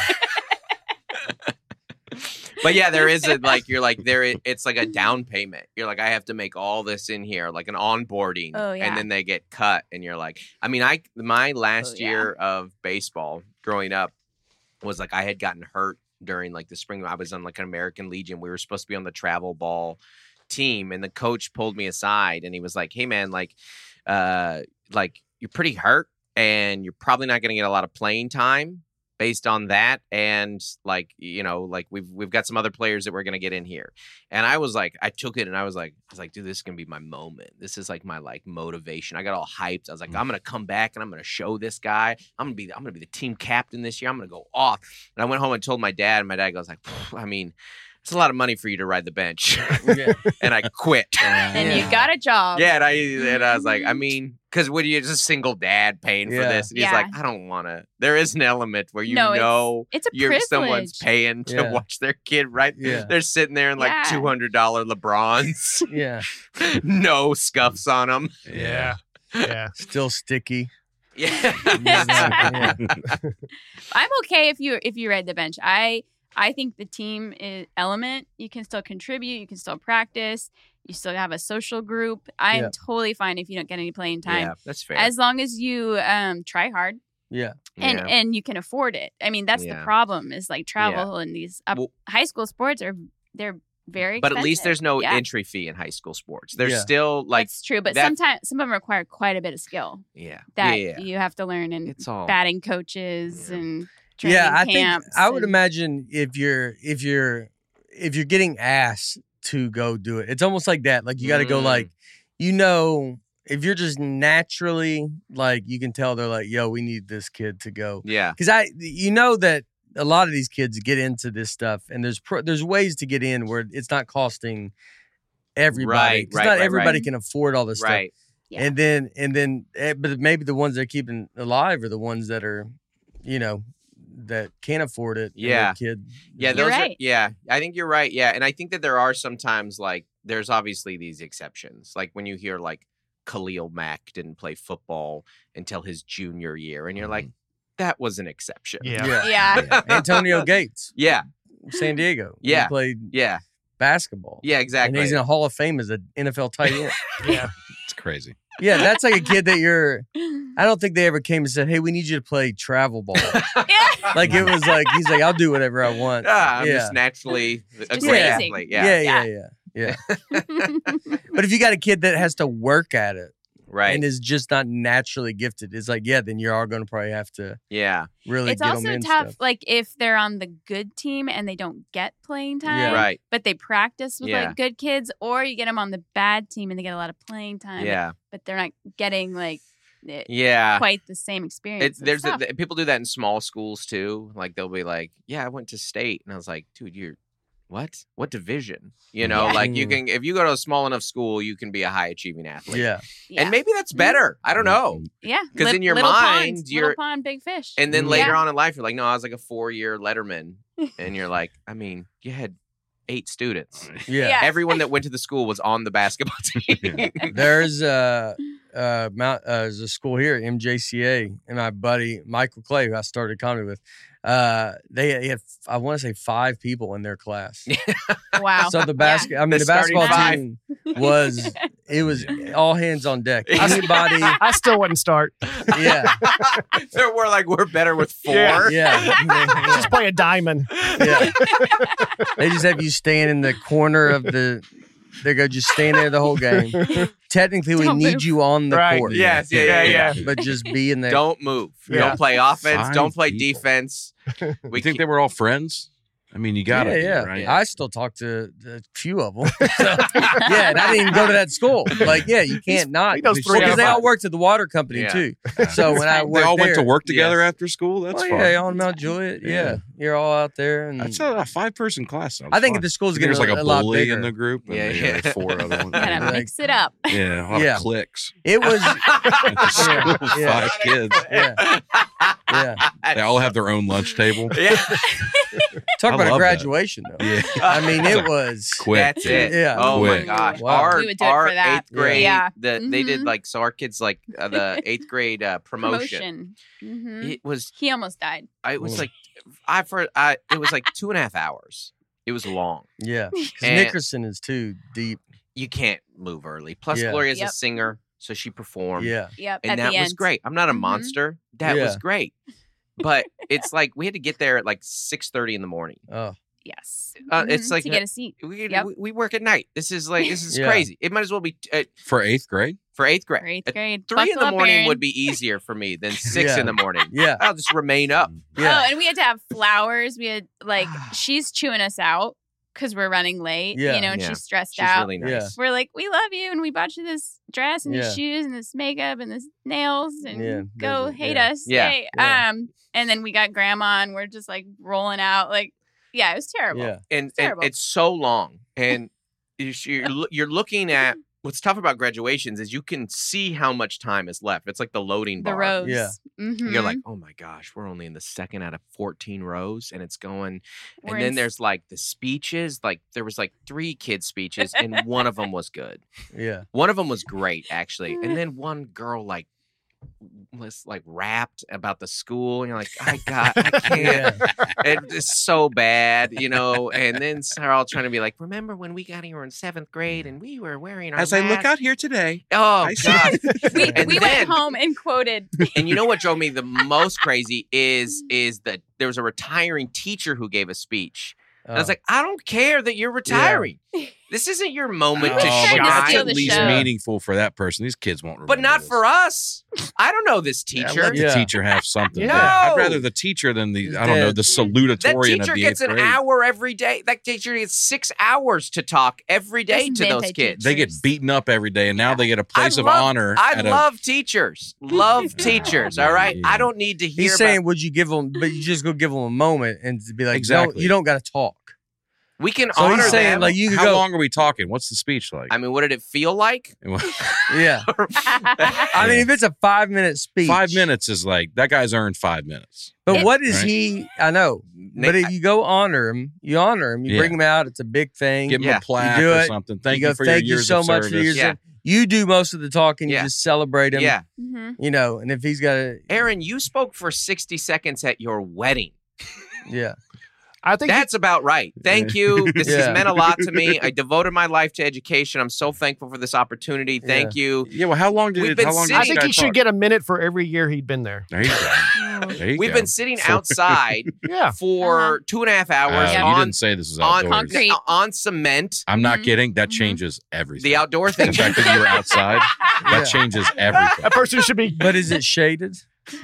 Speaker 3: But yeah, there is a it's like a down payment. You're like, I have to make all this in here, like an onboarding.
Speaker 4: Oh, yeah.
Speaker 3: And then they get cut. And you're like, I mean, my last
Speaker 4: Oh, yeah.
Speaker 3: year of baseball growing up was like I had gotten hurt during like the spring. I was on like an American Legion. We were supposed to be on the travel ball team. And the coach pulled me aside and he was like, hey man, like you're pretty hurt and you're probably not going to get a lot of playing time based on that. And like, we've got some other players that we're going to get in here. And I was like, I took it and I was like, dude, this is going to be my moment. This is like my like motivation. I got all hyped. I was like, I'm going to come back and I'm going to show this guy. I'm going to be the team captain this year. I'm going to go off. And I went home and told my dad, and my dad goes like, I mean, it's a lot of money for you to ride the bench.
Speaker 5: Yeah.
Speaker 3: And I quit.
Speaker 4: And
Speaker 5: Yeah.
Speaker 4: you got a job.
Speaker 3: Yeah, and I was like, I mean, because when you're just a single dad paying for
Speaker 5: Yeah.
Speaker 3: this, and he's
Speaker 4: Yeah.
Speaker 3: like, I don't want to. There is an element where you
Speaker 4: No,
Speaker 3: know
Speaker 4: It's a
Speaker 3: someone's
Speaker 4: privilege.
Speaker 3: paying to
Speaker 5: Yeah.
Speaker 3: watch their kid, right?
Speaker 5: Yeah.
Speaker 3: They're sitting there in like
Speaker 4: Yeah.
Speaker 3: $200 LeBrons,
Speaker 5: Yeah.
Speaker 3: no scuffs on them.
Speaker 6: Yeah. Yeah.
Speaker 5: Still sticky.
Speaker 3: Yeah.
Speaker 5: Yeah.
Speaker 4: I'm okay if you ride the bench. I think the team element, you can still contribute, you can still practice, you still have a social group. I'm
Speaker 5: Yeah.
Speaker 4: totally fine if you don't get any playing time,
Speaker 3: Yeah, that's fair.
Speaker 4: as long as you try hard
Speaker 5: Yeah.
Speaker 4: and
Speaker 3: Yeah.
Speaker 4: and you can afford it. I mean, that's
Speaker 3: Yeah.
Speaker 4: the problem is like travel and these
Speaker 3: Well-
Speaker 4: high school sports they're very
Speaker 3: But
Speaker 4: expensive.
Speaker 3: at least there's no
Speaker 4: Yeah.
Speaker 3: entry fee in high school sports. There's
Speaker 5: Yeah.
Speaker 3: still like
Speaker 4: That's true, but
Speaker 3: that-
Speaker 4: sometimes some of them require quite a bit of skill that
Speaker 3: yeah.
Speaker 4: you have to learn in
Speaker 3: It's all
Speaker 4: batting coaches
Speaker 3: Yeah.
Speaker 4: and training
Speaker 5: Yeah, I
Speaker 4: camps.
Speaker 5: think I would
Speaker 4: and-
Speaker 5: imagine if you're getting asked to go do it, it's almost like that. Like you got to go like, if you're just naturally like, you can tell they're like, yo, we need this kid to go.
Speaker 3: Yeah.
Speaker 5: Because that a lot of these kids get into this stuff, and there's ways to get in where it's not costing everybody.
Speaker 3: Right,
Speaker 5: 'Cause
Speaker 3: right,
Speaker 5: not
Speaker 3: right,
Speaker 5: everybody
Speaker 3: right.
Speaker 5: can afford all this stuff.
Speaker 3: Right.
Speaker 4: Yeah.
Speaker 5: And then, but maybe the ones they're keeping alive are the ones that are, that can't afford it. and their
Speaker 3: Yeah.
Speaker 5: kid.
Speaker 3: Yeah,
Speaker 4: You're
Speaker 3: those are,
Speaker 4: right.
Speaker 3: yeah, I think you're right. Yeah, and I think that there are sometimes like there's obviously these exceptions. Like when you hear like Khalil Mack didn't play football until his junior year, and you're like, that was an exception.
Speaker 6: Yeah.
Speaker 4: Yeah.
Speaker 5: Antonio Gates,
Speaker 3: yeah,
Speaker 5: San Diego.
Speaker 3: Yeah.
Speaker 5: He played
Speaker 3: yeah,
Speaker 5: basketball.
Speaker 3: yeah,
Speaker 5: And
Speaker 3: exactly.
Speaker 5: he's in a Hall of Fame as an NFL tight end.
Speaker 6: Yeah.
Speaker 7: It's crazy.
Speaker 5: Yeah, that's like a kid that I don't think they ever came and said, hey, we need you to play travel ball.
Speaker 4: Yeah.
Speaker 5: Like it was like, he's like, I'll do whatever I want.
Speaker 3: Yeah, I'm
Speaker 5: yeah.
Speaker 3: just naturally a
Speaker 4: just
Speaker 3: great
Speaker 4: amazing.
Speaker 3: athlete.
Speaker 5: Yeah. But if you got a kid that has to work at it
Speaker 3: Right.
Speaker 5: and is just not naturally gifted, it's like, yeah, then you are going to probably have to
Speaker 3: Yeah.
Speaker 5: really
Speaker 4: It's
Speaker 5: get them
Speaker 4: also
Speaker 5: in
Speaker 4: tough,
Speaker 5: stuff.
Speaker 4: like if they're on the good team and they don't get playing time,
Speaker 5: Yeah.
Speaker 3: Right.
Speaker 4: but they practice with
Speaker 3: Yeah.
Speaker 4: like good kids, or you get them on the bad team and they get a lot of playing time,
Speaker 3: Yeah.
Speaker 4: but they're not getting like
Speaker 3: Yeah.
Speaker 4: quite the same experience.
Speaker 3: There's
Speaker 4: It's tough.
Speaker 3: people do that in small schools too. Like they'll be like, "Yeah, I went to state," and I was like, "Dude, you're what division?" You know,
Speaker 4: Yeah.
Speaker 3: like you can if you go to a small enough school, you can be a high achieving athlete.
Speaker 5: Yeah.
Speaker 4: Yeah.
Speaker 3: And maybe that's better. I don't know.
Speaker 4: Yeah,
Speaker 3: 'Cause in your
Speaker 4: little
Speaker 3: mind,
Speaker 4: pond,
Speaker 3: you're-
Speaker 4: little pond, big fish.
Speaker 3: And then
Speaker 5: Mm.
Speaker 3: later
Speaker 4: Yeah.
Speaker 3: on in life, you're like, "No, I was like a 4-year letterman," and you're like, "I mean, you had 8 students.
Speaker 5: Yeah.
Speaker 4: Yeah.
Speaker 3: Everyone that went to the school was on the basketball team."
Speaker 5: There's there's a school here, MJCA, and my buddy Michael Clay, who I started comedy with. They have, I want to say, 5 people in their class.
Speaker 4: Wow.
Speaker 5: So the
Speaker 3: The starting
Speaker 5: basketball
Speaker 3: 5.
Speaker 5: team was all hands on deck. Anybody,
Speaker 6: I still wouldn't start.
Speaker 5: yeah,
Speaker 3: So we're better with 4.
Speaker 6: Yeah.
Speaker 5: yeah,
Speaker 6: Just play a diamond.
Speaker 5: yeah. They just have you stand in the corner of the. They go, just stand there the whole game. Technically, we
Speaker 4: Don't
Speaker 5: need
Speaker 4: move.
Speaker 5: you on the
Speaker 6: Right.
Speaker 5: court.
Speaker 3: Yes, yeah.
Speaker 5: But just be in there.
Speaker 3: Don't move.
Speaker 6: Yeah.
Speaker 3: Don't play offense.
Speaker 7: 5
Speaker 3: Don't play
Speaker 7: people.
Speaker 3: defense.
Speaker 7: We think they were all friends. I mean, you got to,
Speaker 5: yeah.
Speaker 7: right?
Speaker 5: I still talk to a few of them. So, yeah, and I didn't even go to that school. Like, yeah, you can't not.
Speaker 6: he knows
Speaker 5: Because
Speaker 6: 3 out of
Speaker 5: they all
Speaker 6: 5.
Speaker 5: worked at the water company
Speaker 3: Yeah.
Speaker 5: too. So when I
Speaker 7: They
Speaker 5: worked
Speaker 7: all went to
Speaker 5: there-
Speaker 7: work together
Speaker 3: Yes.
Speaker 7: after school. That's
Speaker 5: well,
Speaker 7: fun.
Speaker 5: yeah, on Mount Juliet. Yeah.
Speaker 7: Yeah.
Speaker 5: You're all out there, and
Speaker 7: That's a 5-person class. Sounds
Speaker 5: I think
Speaker 7: fun.
Speaker 5: if the school's
Speaker 7: I think
Speaker 5: getting
Speaker 7: there's like
Speaker 5: a
Speaker 7: a
Speaker 5: lot
Speaker 7: bully
Speaker 5: bigger.
Speaker 7: in the group. And
Speaker 3: Yeah,
Speaker 7: maybe,
Speaker 3: yeah.
Speaker 7: like 4 other ones.
Speaker 4: Kind of
Speaker 5: Like-
Speaker 4: mix it up.
Speaker 7: Yeah, a lot
Speaker 5: Yeah.
Speaker 7: of cliques.
Speaker 5: It was,
Speaker 7: At the school,
Speaker 5: yeah.
Speaker 7: 5 kids.
Speaker 5: yeah, yeah.
Speaker 7: They all have their own lunch table.
Speaker 3: Yeah.
Speaker 5: Talk
Speaker 7: I
Speaker 5: about a
Speaker 7: love that.
Speaker 5: graduation though.
Speaker 7: Yeah.
Speaker 5: I mean, it was
Speaker 7: Quick.
Speaker 3: That's it.
Speaker 5: Yeah.
Speaker 3: Oh
Speaker 7: Quick.
Speaker 3: my gosh.
Speaker 5: Wow.
Speaker 4: We would do it
Speaker 3: Our
Speaker 4: for that.
Speaker 3: 8th grade.
Speaker 4: Yeah.
Speaker 3: They did
Speaker 4: Mhm.
Speaker 3: like so. Our kids like the 8th grade promotion.
Speaker 4: Mhm.
Speaker 3: It was.
Speaker 4: He almost died.
Speaker 3: It was
Speaker 5: Mm.
Speaker 3: like. It was like 2.5 hours. It was long.
Speaker 5: Yeah. 'Cause
Speaker 3: And-
Speaker 5: Nickerson is too deep.
Speaker 3: You can't move early. Plus,
Speaker 5: Yeah.
Speaker 3: Gloria's a
Speaker 4: Yep.
Speaker 3: singer, so she performed.
Speaker 5: Yeah.
Speaker 4: Yep.
Speaker 3: And
Speaker 4: at
Speaker 3: that
Speaker 4: the
Speaker 3: was
Speaker 4: end.
Speaker 3: great. I'm not a
Speaker 4: Mhm.
Speaker 3: monster. That was
Speaker 5: Yeah.
Speaker 3: great. But it's like we had to get there at like 6:30 in the morning.
Speaker 5: Oh.
Speaker 4: Yes.
Speaker 3: It's
Speaker 4: Mhm.
Speaker 3: like
Speaker 4: to get a seat.
Speaker 3: we work at night. This is
Speaker 5: Yeah.
Speaker 3: crazy. It might as well be
Speaker 7: For 8th grade?
Speaker 3: for 8th grade.
Speaker 4: For 8th
Speaker 3: At
Speaker 4: grade.
Speaker 3: 3 in
Speaker 4: Buckle
Speaker 3: the
Speaker 4: up,
Speaker 3: morning
Speaker 4: Aaron.
Speaker 3: would be easier for me than 6
Speaker 5: Yeah.
Speaker 3: in the morning.
Speaker 5: Yeah.
Speaker 3: I'll just remain up.
Speaker 5: Yeah.
Speaker 4: Oh, and we had to have flowers. We had like she's chewing us out because we're running late.
Speaker 5: Yeah.
Speaker 4: You know, and
Speaker 3: Yeah.
Speaker 4: she's stressed
Speaker 3: She's
Speaker 4: out.
Speaker 3: really nice.
Speaker 5: Yeah.
Speaker 4: We're like, we love you, and we bought you this dress and
Speaker 5: Yeah.
Speaker 4: these shoes and this makeup and this nails, and
Speaker 5: Yeah,
Speaker 4: go
Speaker 5: doesn't-
Speaker 4: hate
Speaker 5: yeah.
Speaker 4: us.
Speaker 3: Yeah.
Speaker 4: Yay.
Speaker 5: Yeah.
Speaker 4: And then we got grandma, and we're just like rolling out. Like, yeah, it was terrible.
Speaker 5: Yeah.
Speaker 3: And
Speaker 4: terrible.
Speaker 3: it's so long. And you're looking at what's tough about graduations is you can see how much time is left. It's like the loading
Speaker 4: The
Speaker 3: bar.
Speaker 4: rows.
Speaker 5: Yeah.
Speaker 4: Mhm.
Speaker 3: You're like, oh my gosh, we're only in the second out of 14 rows, and it's going.
Speaker 4: We're
Speaker 3: And then
Speaker 4: in
Speaker 3: there's like the speeches. Like there was like 3 kids' speeches, and one of them was good.
Speaker 5: Yeah.
Speaker 3: One of them was great, actually. And then one girl like was like rapped about the school, and you're like, I can't. It's so bad, you know. And then they're all trying to be like, remember when we got here in 7th grade and we were wearing our
Speaker 7: As I look
Speaker 3: masks?"
Speaker 7: out here today,
Speaker 3: Oh
Speaker 7: I see-
Speaker 3: God.
Speaker 4: we
Speaker 3: And
Speaker 4: we
Speaker 3: then-
Speaker 4: went home and quoted.
Speaker 3: And you know what drove me the most crazy is that there was a retiring teacher who gave a speech And I was like, I don't care that you're retiring. This isn't your moment to
Speaker 7: but
Speaker 3: shine.
Speaker 7: that's
Speaker 4: steal
Speaker 7: at
Speaker 4: the
Speaker 7: least
Speaker 4: show.
Speaker 7: meaningful for that person. These kids won't remember
Speaker 3: But not
Speaker 7: this.
Speaker 3: for us. I don't know this
Speaker 7: Yeah,
Speaker 3: teacher.
Speaker 7: let the teacher have something.
Speaker 6: Yeah.
Speaker 7: I'd
Speaker 3: No.
Speaker 7: rather the teacher than the,
Speaker 5: He's
Speaker 7: I don't know,
Speaker 5: dead.
Speaker 7: the
Speaker 3: That
Speaker 7: salutatorian of
Speaker 3: teacher
Speaker 7: the
Speaker 3: gets
Speaker 7: 8th
Speaker 3: an
Speaker 7: grade.
Speaker 3: hour every day. That teacher gets 6 hours to talk every day
Speaker 4: Those
Speaker 3: to those
Speaker 4: vintage
Speaker 3: kids.
Speaker 7: They get
Speaker 4: teachers.
Speaker 7: beaten up every day, and now they get a place of
Speaker 3: love-
Speaker 7: honor.
Speaker 3: I
Speaker 7: at a-
Speaker 3: love teachers. Love teachers. All right.
Speaker 7: Yeah.
Speaker 3: I don't need to hear
Speaker 5: He's
Speaker 3: about
Speaker 5: saying, would you give them? But you just go give them a moment and be like,
Speaker 7: Exactly.
Speaker 5: you don't got to talk.
Speaker 3: we can
Speaker 5: So
Speaker 3: honor
Speaker 5: he's saying,
Speaker 3: them.
Speaker 5: like, you could
Speaker 7: How
Speaker 5: go.
Speaker 7: long are we talking? What's the speech like?
Speaker 3: I mean, what did it feel like?
Speaker 5: Yeah. I mean, if it's a 5-minute speech,
Speaker 7: 5 minutes is like, that guy's earned 5 minutes.
Speaker 5: But
Speaker 4: It-
Speaker 5: what is
Speaker 7: Right.
Speaker 5: he? I know. But if you go honor him, you
Speaker 7: Yeah.
Speaker 5: bring him out. It's a big thing.
Speaker 7: Give him
Speaker 3: Yeah.
Speaker 7: a plaque
Speaker 5: do
Speaker 7: or
Speaker 5: it.
Speaker 7: something. Thank
Speaker 5: go,
Speaker 7: you for your
Speaker 5: thank you
Speaker 7: years
Speaker 5: so
Speaker 7: of
Speaker 5: much
Speaker 7: service.
Speaker 5: for your years.
Speaker 3: Yeah.
Speaker 5: You do most of the talking.
Speaker 3: Yeah.
Speaker 5: You just celebrate him.
Speaker 3: Yeah.
Speaker 5: You know, and if he's got a,
Speaker 3: Aaron, you spoke for 60 seconds at your wedding.
Speaker 5: yeah.
Speaker 6: I think
Speaker 3: That's about right. Thank you. This has
Speaker 5: Yeah.
Speaker 3: meant a lot to me. I devoted my life to education. I'm so thankful for this opportunity. Thank you.
Speaker 7: Yeah, well, how long did
Speaker 3: We've
Speaker 7: it?
Speaker 3: been
Speaker 7: How long did
Speaker 3: sitting-
Speaker 6: I
Speaker 7: this
Speaker 6: think
Speaker 7: guy
Speaker 6: he should
Speaker 7: talk?
Speaker 6: get a minute for every year he'd been there.
Speaker 7: There you go. There you
Speaker 3: We've
Speaker 7: go.
Speaker 3: been sitting outside
Speaker 6: Yeah.
Speaker 3: for 2.5 hours
Speaker 7: You
Speaker 3: on
Speaker 7: didn't say this is
Speaker 3: on
Speaker 7: outdoors.
Speaker 4: concrete.
Speaker 3: on cement.
Speaker 7: I'm not
Speaker 4: Mhm.
Speaker 7: kidding. That
Speaker 4: Mhm.
Speaker 7: changes everything.
Speaker 3: The outdoor
Speaker 7: The
Speaker 3: thing.
Speaker 7: fact that you were outside, that
Speaker 5: Yeah.
Speaker 7: changes everything.
Speaker 6: That person should be.
Speaker 5: But is it shaded?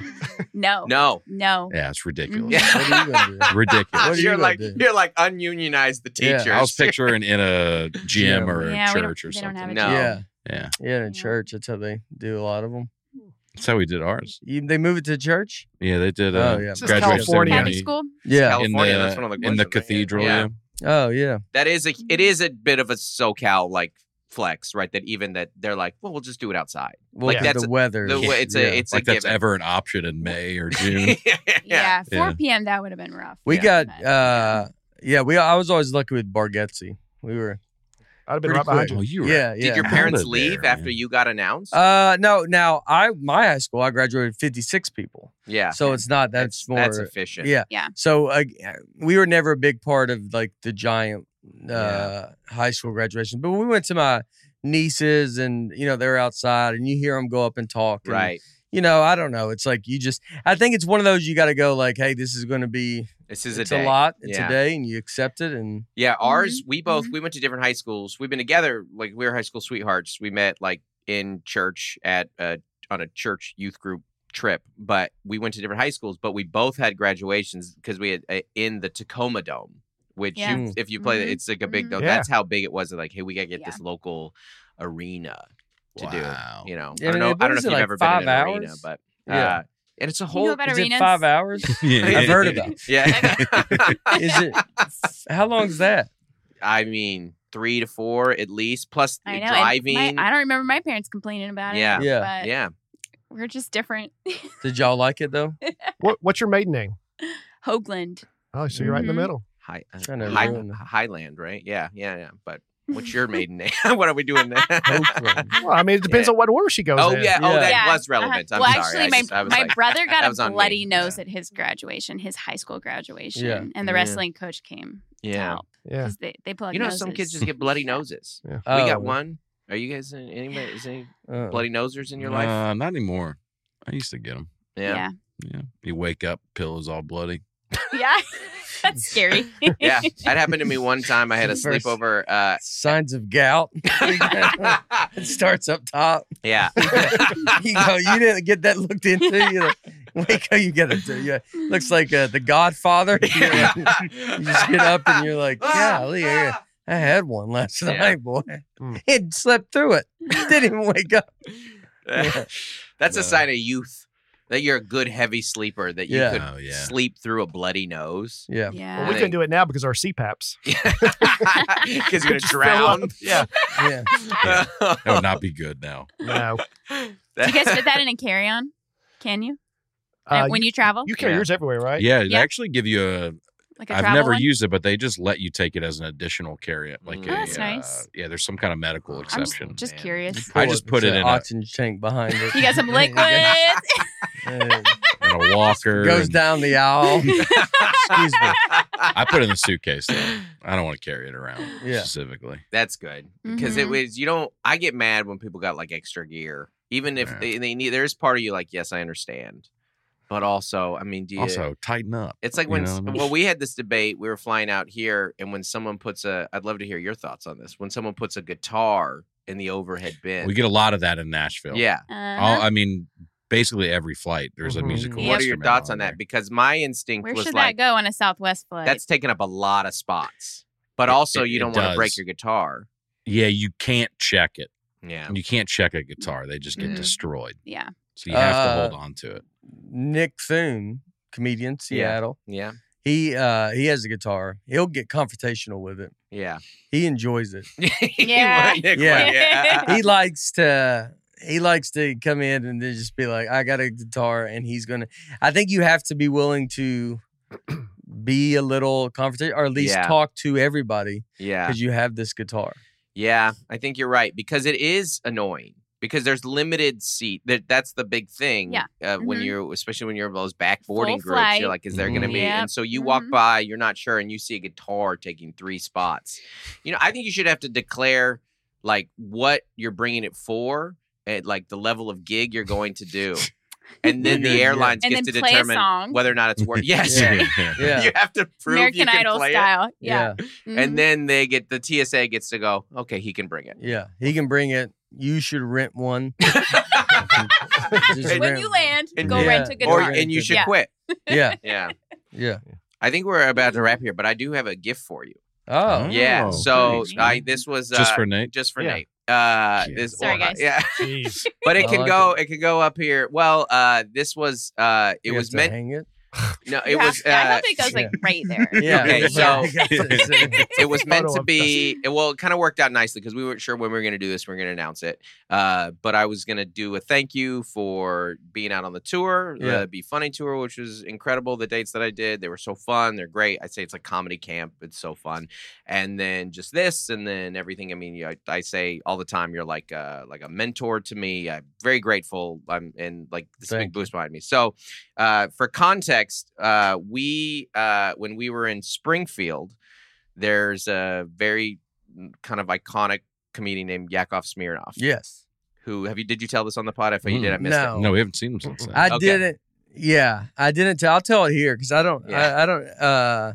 Speaker 4: No.
Speaker 3: No.
Speaker 4: No.
Speaker 7: Yeah, it's ridiculous.
Speaker 3: Yeah.
Speaker 5: What are you gonna do?
Speaker 7: Ridiculous.
Speaker 5: What are you
Speaker 3: You're
Speaker 5: gonna
Speaker 3: like
Speaker 5: do?
Speaker 3: you're like ununionize the
Speaker 5: Yeah.
Speaker 3: teachers.
Speaker 7: I was picturing in a gym or a
Speaker 4: Yeah, we don't-
Speaker 7: church or
Speaker 4: they don't have
Speaker 7: something.
Speaker 4: a
Speaker 3: No.
Speaker 5: Yeah.
Speaker 7: Yeah,
Speaker 5: Yeah, in
Speaker 4: Yeah.
Speaker 5: church. That's how they do a lot of them.
Speaker 7: that's how we did ours.
Speaker 5: They move it to church?
Speaker 7: Yeah, they did.
Speaker 5: Oh, yeah.
Speaker 6: This is
Speaker 7: graduation
Speaker 6: California.
Speaker 7: ceremony
Speaker 4: Catholic school?
Speaker 5: Yeah.
Speaker 3: California, that's one of the
Speaker 7: in the
Speaker 3: questions, right?
Speaker 7: cathedral.
Speaker 3: Yeah.
Speaker 7: Yeah.
Speaker 5: Oh, yeah.
Speaker 3: That is it is a bit of a SoCal like flex, right? That even that they're like, well, we'll just do it outside.
Speaker 5: Well,
Speaker 3: Like,
Speaker 5: 'cause
Speaker 3: that's
Speaker 5: the weather.
Speaker 3: It's
Speaker 5: yeah.
Speaker 3: a
Speaker 7: Like that's
Speaker 3: given.
Speaker 7: ever an option in May or June.
Speaker 4: Yeah. 4
Speaker 7: Yeah.
Speaker 4: p.m. That would have been rough.
Speaker 5: We
Speaker 3: Yeah.
Speaker 5: got, I was always lucky with Bargatze. We were,
Speaker 6: I'd have been
Speaker 5: Pretty
Speaker 6: right behind
Speaker 5: quick.
Speaker 6: you.
Speaker 7: Oh, you were.
Speaker 5: yeah.
Speaker 3: Did your
Speaker 7: Held
Speaker 3: parents
Speaker 7: it
Speaker 3: leave
Speaker 7: there,
Speaker 3: after
Speaker 7: man.
Speaker 3: you got announced?
Speaker 5: No, now my high school, I graduated 56 people.
Speaker 3: yeah.
Speaker 5: So it's not, that's more,
Speaker 3: that's efficient.
Speaker 5: yeah.
Speaker 4: Yeah.
Speaker 5: So we were never a big part of like the giant
Speaker 3: Yeah.
Speaker 5: high school graduation. But when we went to my nieces and, they're outside and you hear them go up and talk. And,
Speaker 3: Right.
Speaker 5: I don't know. It's like I think it's one of those you got to go like, hey, this is going to be,
Speaker 3: This is
Speaker 5: it's
Speaker 3: a day.
Speaker 5: a lot. It's
Speaker 3: Yeah.
Speaker 5: a day and you accept it. And
Speaker 3: Yeah, ours, we both,
Speaker 4: Mhm.
Speaker 3: we went to different high schools. We've been together, like we were high school sweethearts. We met like in church on a church youth group trip, but we went to different high schools, but we both had graduations because we had in the Tacoma Dome, which
Speaker 4: Yeah.
Speaker 3: if you play,
Speaker 4: Mhm.
Speaker 3: it's like a big
Speaker 4: Mhm.
Speaker 3: dome.
Speaker 6: Yeah.
Speaker 3: That's how big it was. Like, hey, we got to get
Speaker 4: Yeah.
Speaker 3: this local arena to
Speaker 7: Wow.
Speaker 3: do,
Speaker 5: Yeah,
Speaker 3: I don't
Speaker 5: I mean,
Speaker 3: know.
Speaker 5: what
Speaker 3: I don't know
Speaker 5: is
Speaker 3: if
Speaker 5: it,
Speaker 3: you've
Speaker 5: like
Speaker 3: ever been
Speaker 5: 5
Speaker 3: in an arena,
Speaker 5: hours?
Speaker 3: but
Speaker 5: Yeah.
Speaker 3: and it's a
Speaker 4: You know
Speaker 3: whole,
Speaker 4: about
Speaker 5: is
Speaker 4: arenas?
Speaker 5: it 5 hours? I've heard of that.
Speaker 3: yeah.
Speaker 5: Is it, how long is that?
Speaker 3: I mean, 3 to 4 at least, plus
Speaker 4: I know. and
Speaker 3: driving.
Speaker 4: I don't remember my parents complaining about it.
Speaker 3: Yeah.
Speaker 5: Yeah.
Speaker 4: But
Speaker 3: Yeah.
Speaker 4: we're just different.
Speaker 5: Did y'all like it though?
Speaker 6: What's your maiden name?
Speaker 4: Hoagland.
Speaker 6: Oh, so you're right in the
Speaker 4: Mhm.
Speaker 6: middle.
Speaker 5: Trying to ruin it.
Speaker 3: Highland, right? Yeah. But what's your maiden name? What are we doing there?
Speaker 5: Oakland.
Speaker 6: Well, I mean, it depends
Speaker 3: Yeah.
Speaker 6: on what order she goes
Speaker 3: Oh
Speaker 6: in.
Speaker 3: yeah. Oh,
Speaker 5: Yeah.
Speaker 3: that
Speaker 4: Yeah.
Speaker 3: was relevant. I'm
Speaker 4: well,
Speaker 3: sorry.
Speaker 4: actually,
Speaker 3: I was
Speaker 4: my
Speaker 3: like,
Speaker 4: brother got
Speaker 3: that was
Speaker 4: a
Speaker 3: on me.
Speaker 4: bloody nose
Speaker 3: Yeah.
Speaker 4: at his graduation, his high school graduation,
Speaker 5: Yeah.
Speaker 4: and the
Speaker 5: Yeah.
Speaker 4: wrestling coach came to
Speaker 3: Yeah.
Speaker 4: help
Speaker 6: Yeah.
Speaker 4: 'cause they plug
Speaker 3: You know,
Speaker 4: noses.
Speaker 3: some kids just get bloody noses.
Speaker 6: Yeah.
Speaker 3: We
Speaker 5: Oh.
Speaker 3: got one. Are you guys anybody? Is any bloody nosers in your life?
Speaker 7: Not anymore. I used to get them.
Speaker 4: yeah.
Speaker 7: Yeah. You wake up, pillows all bloody.
Speaker 4: Yeah. That's scary.
Speaker 3: Yeah, that happened to me one time. I had a
Speaker 5: First-
Speaker 3: sleepover.
Speaker 5: Signs of gout. It starts up top.
Speaker 3: Yeah.
Speaker 5: You didn't get that looked into. You wake up, you get it. Looks like The Godfather. You're like- you just get up and you're like, golly, I had one last
Speaker 3: Yeah.
Speaker 5: night, boy.
Speaker 6: Mm.
Speaker 5: It slept through it. Didn't even wake up. Yeah.
Speaker 3: That's a
Speaker 7: Yeah.
Speaker 3: sign of youth. That you're a good heavy sleeper. That you
Speaker 5: Yeah.
Speaker 3: could
Speaker 7: Oh, yeah.
Speaker 3: sleep through a bloody nose.
Speaker 5: Yeah.
Speaker 4: Yeah.
Speaker 6: Well, we couldn't do it now because our CPAPs.
Speaker 3: Because you're gonna
Speaker 6: Just fill
Speaker 3: drown.
Speaker 6: up. Yeah.
Speaker 5: Yeah.
Speaker 7: That would not be good now.
Speaker 6: No.
Speaker 4: Do you guys fit that in a carry-on? Can you? When you travel?
Speaker 6: You carry
Speaker 3: Yeah.
Speaker 6: yours everywhere, right?
Speaker 7: Yeah, they
Speaker 4: Yeah.
Speaker 7: actually give you a.
Speaker 4: Like a
Speaker 7: I've
Speaker 4: travel
Speaker 7: never
Speaker 4: one?
Speaker 7: used it, but they just let you take it as an additional carry. Like
Speaker 3: Mm.
Speaker 7: a,
Speaker 3: Oh,
Speaker 4: that's nice.
Speaker 7: Yeah, there's some kind of medical
Speaker 3: I'm
Speaker 7: exception.
Speaker 4: Just
Speaker 3: Man.
Speaker 4: curious.
Speaker 7: I just put
Speaker 5: It's
Speaker 7: it
Speaker 5: an
Speaker 7: in a,
Speaker 5: oxygen tank behind it.
Speaker 4: You got some liquids.
Speaker 5: Uh,
Speaker 7: in a walker.
Speaker 5: goes
Speaker 7: and
Speaker 5: down the aisle. Excuse me.
Speaker 7: I put it in the suitcase though. I don't want to carry it around
Speaker 5: Yeah.
Speaker 7: specifically.
Speaker 3: That's good because it
Speaker 4: Mhm.
Speaker 3: was. You don't. I get mad when people got like extra gear, even if
Speaker 7: Yeah.
Speaker 3: they need. There's part of you like, yes, I understand, but also, I mean, do you
Speaker 7: Also, tighten up.
Speaker 3: It's like
Speaker 7: You
Speaker 3: when
Speaker 7: know what I mean?
Speaker 3: well, we had this debate. We were flying out here, and when someone puts I'd love to hear your thoughts on this. When someone puts a guitar in the overhead bin,
Speaker 7: We get a lot of that in Nashville.
Speaker 3: yeah.
Speaker 7: I mean, basically every flight, there's a musical
Speaker 3: What are your
Speaker 7: instrument
Speaker 3: thoughts on
Speaker 7: there.
Speaker 3: that? Because my instinct
Speaker 4: Where
Speaker 3: was
Speaker 4: should
Speaker 3: like,
Speaker 4: that go on a Southwest flight?
Speaker 3: that's taking up a lot of spots. But also, you
Speaker 7: it
Speaker 3: don't want to break
Speaker 7: does.
Speaker 3: your guitar.
Speaker 7: Yeah, you can't check it.
Speaker 3: Yeah.
Speaker 7: You can't check a guitar. They just get
Speaker 4: Mhm.
Speaker 7: destroyed.
Speaker 4: yeah.
Speaker 7: So you have to hold on to it.
Speaker 5: Nick Thune, comedian, Seattle.
Speaker 3: Yeah.
Speaker 5: He has a guitar. He'll get confrontational with it.
Speaker 3: Yeah.
Speaker 5: He enjoys it.
Speaker 4: Yeah.
Speaker 3: Nick
Speaker 5: Yeah.
Speaker 3: would, yeah.
Speaker 5: He likes to come in and then just be like, I got a guitar, and he's gonna. I think you have to be willing to be a little confrontational, or at least
Speaker 3: Yeah.
Speaker 5: talk to everybody
Speaker 3: Yeah.
Speaker 5: because you have this guitar.
Speaker 3: Yeah, I think you're right because it is annoying because there's limited seat. That's the big thing.
Speaker 4: Yeah.
Speaker 3: When
Speaker 4: Mhm.
Speaker 3: you're, especially when you're in those backboarding
Speaker 4: Full
Speaker 3: groups, you're
Speaker 4: flight.
Speaker 3: like, is there going to be?
Speaker 4: Yep.
Speaker 3: And so you walk
Speaker 4: Mhm.
Speaker 3: by, you're not sure, and you see a guitar taking 3 spots. I think you should have to declare like what you're bringing it for, at like the level of gig you're going to do. And then the
Speaker 5: Yeah.
Speaker 3: airlines
Speaker 4: And
Speaker 3: get
Speaker 4: then
Speaker 3: to
Speaker 4: play a
Speaker 3: determine
Speaker 4: song.
Speaker 3: whether or not it's worth. Yes,
Speaker 5: Yeah. Yeah.
Speaker 3: you have to prove
Speaker 4: American
Speaker 3: you can
Speaker 4: Idol
Speaker 3: play
Speaker 4: style. Yeah.
Speaker 3: it.
Speaker 4: Mhm.
Speaker 3: And then the TSA gets to go. Okay, he can bring it.
Speaker 5: Yeah, he can bring it. You should rent one. Just
Speaker 3: And-
Speaker 4: when
Speaker 5: rent-
Speaker 4: you land,
Speaker 3: and-
Speaker 4: go
Speaker 5: Yeah.
Speaker 4: rent a
Speaker 3: Or
Speaker 4: guitar.
Speaker 3: and you should
Speaker 4: Yeah.
Speaker 3: quit.
Speaker 5: Yeah,
Speaker 3: Yeah.
Speaker 5: yeah.
Speaker 3: I think we're about to wrap here, but I do have a gift for you.
Speaker 5: Oh,
Speaker 3: Yeah. So
Speaker 7: thanks, man.
Speaker 3: this was
Speaker 7: Just for Nate?
Speaker 3: Just for
Speaker 6: Yeah.
Speaker 3: Nate. This
Speaker 4: Sorry, guys.
Speaker 3: Yeah.
Speaker 6: Jeez.
Speaker 3: But it
Speaker 5: I
Speaker 3: can
Speaker 5: like
Speaker 3: go. It can go up here. Well, this was. It
Speaker 5: You
Speaker 3: was
Speaker 5: have to
Speaker 3: meant.
Speaker 5: hang it.
Speaker 3: No, it
Speaker 4: You have-
Speaker 3: was.
Speaker 4: I hope it goes like
Speaker 5: yeah.
Speaker 4: right there.
Speaker 5: Yeah.
Speaker 3: Okay, so- It was meant
Speaker 6: Photo
Speaker 3: to
Speaker 6: of
Speaker 3: be. It kind of worked out nicely because we weren't sure when we were going to do this. We were going to announce it. But I was going to do a thank you for being out on the tour,
Speaker 5: Yeah.
Speaker 3: the Be Funny tour, which was incredible. The dates that I did, they were so fun. They're great. I'd say it's like comedy camp. It's so fun. And then just this, and then everything. I mean, I say all the time, you're like a mentor to me. I'm very grateful. And like this
Speaker 5: Thank
Speaker 3: big boost behind me. So, for context, when we were in Springfield, there's a very kind of iconic comedian named Yakov Smirnoff.
Speaker 5: Yes.
Speaker 3: Who did you tell this on the pod? I thought you did. I missed
Speaker 5: No.
Speaker 7: No, we haven't seen him since then.
Speaker 5: I
Speaker 3: Okay.
Speaker 5: didn't. Yeah, I didn't tell. I'll tell it here because I don't.
Speaker 3: Yeah.
Speaker 5: I don't.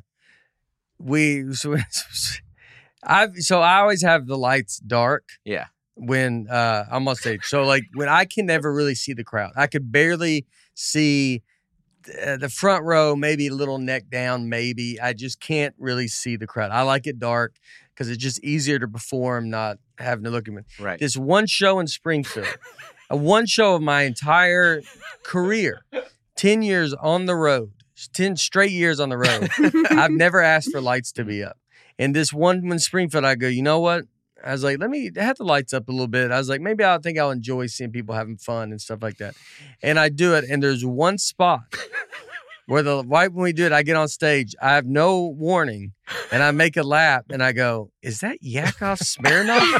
Speaker 5: So I always have the lights dark.
Speaker 3: Yeah.
Speaker 5: When I'm on stage, so like when I can never really see the crowd, I could barely see the front row, maybe a little neck down, maybe. I just can't really see the crowd. I like it dark because it's just easier to perform, not having to look at me.
Speaker 3: Right.
Speaker 5: This one show in Springfield, one show of my entire career, 10 years on the road, 10 straight years on the road. I've never asked for lights to be up. And this one in Springfield, I go, you know what? I was like, let me have the lights up a little bit. I was like, maybe I think I'll enjoy seeing people having fun and stuff like that. And I do it. And there's one spot where right when we do it, I get on stage. I have no warning. And I make a lap and I go, is that Yakov Smirnoff?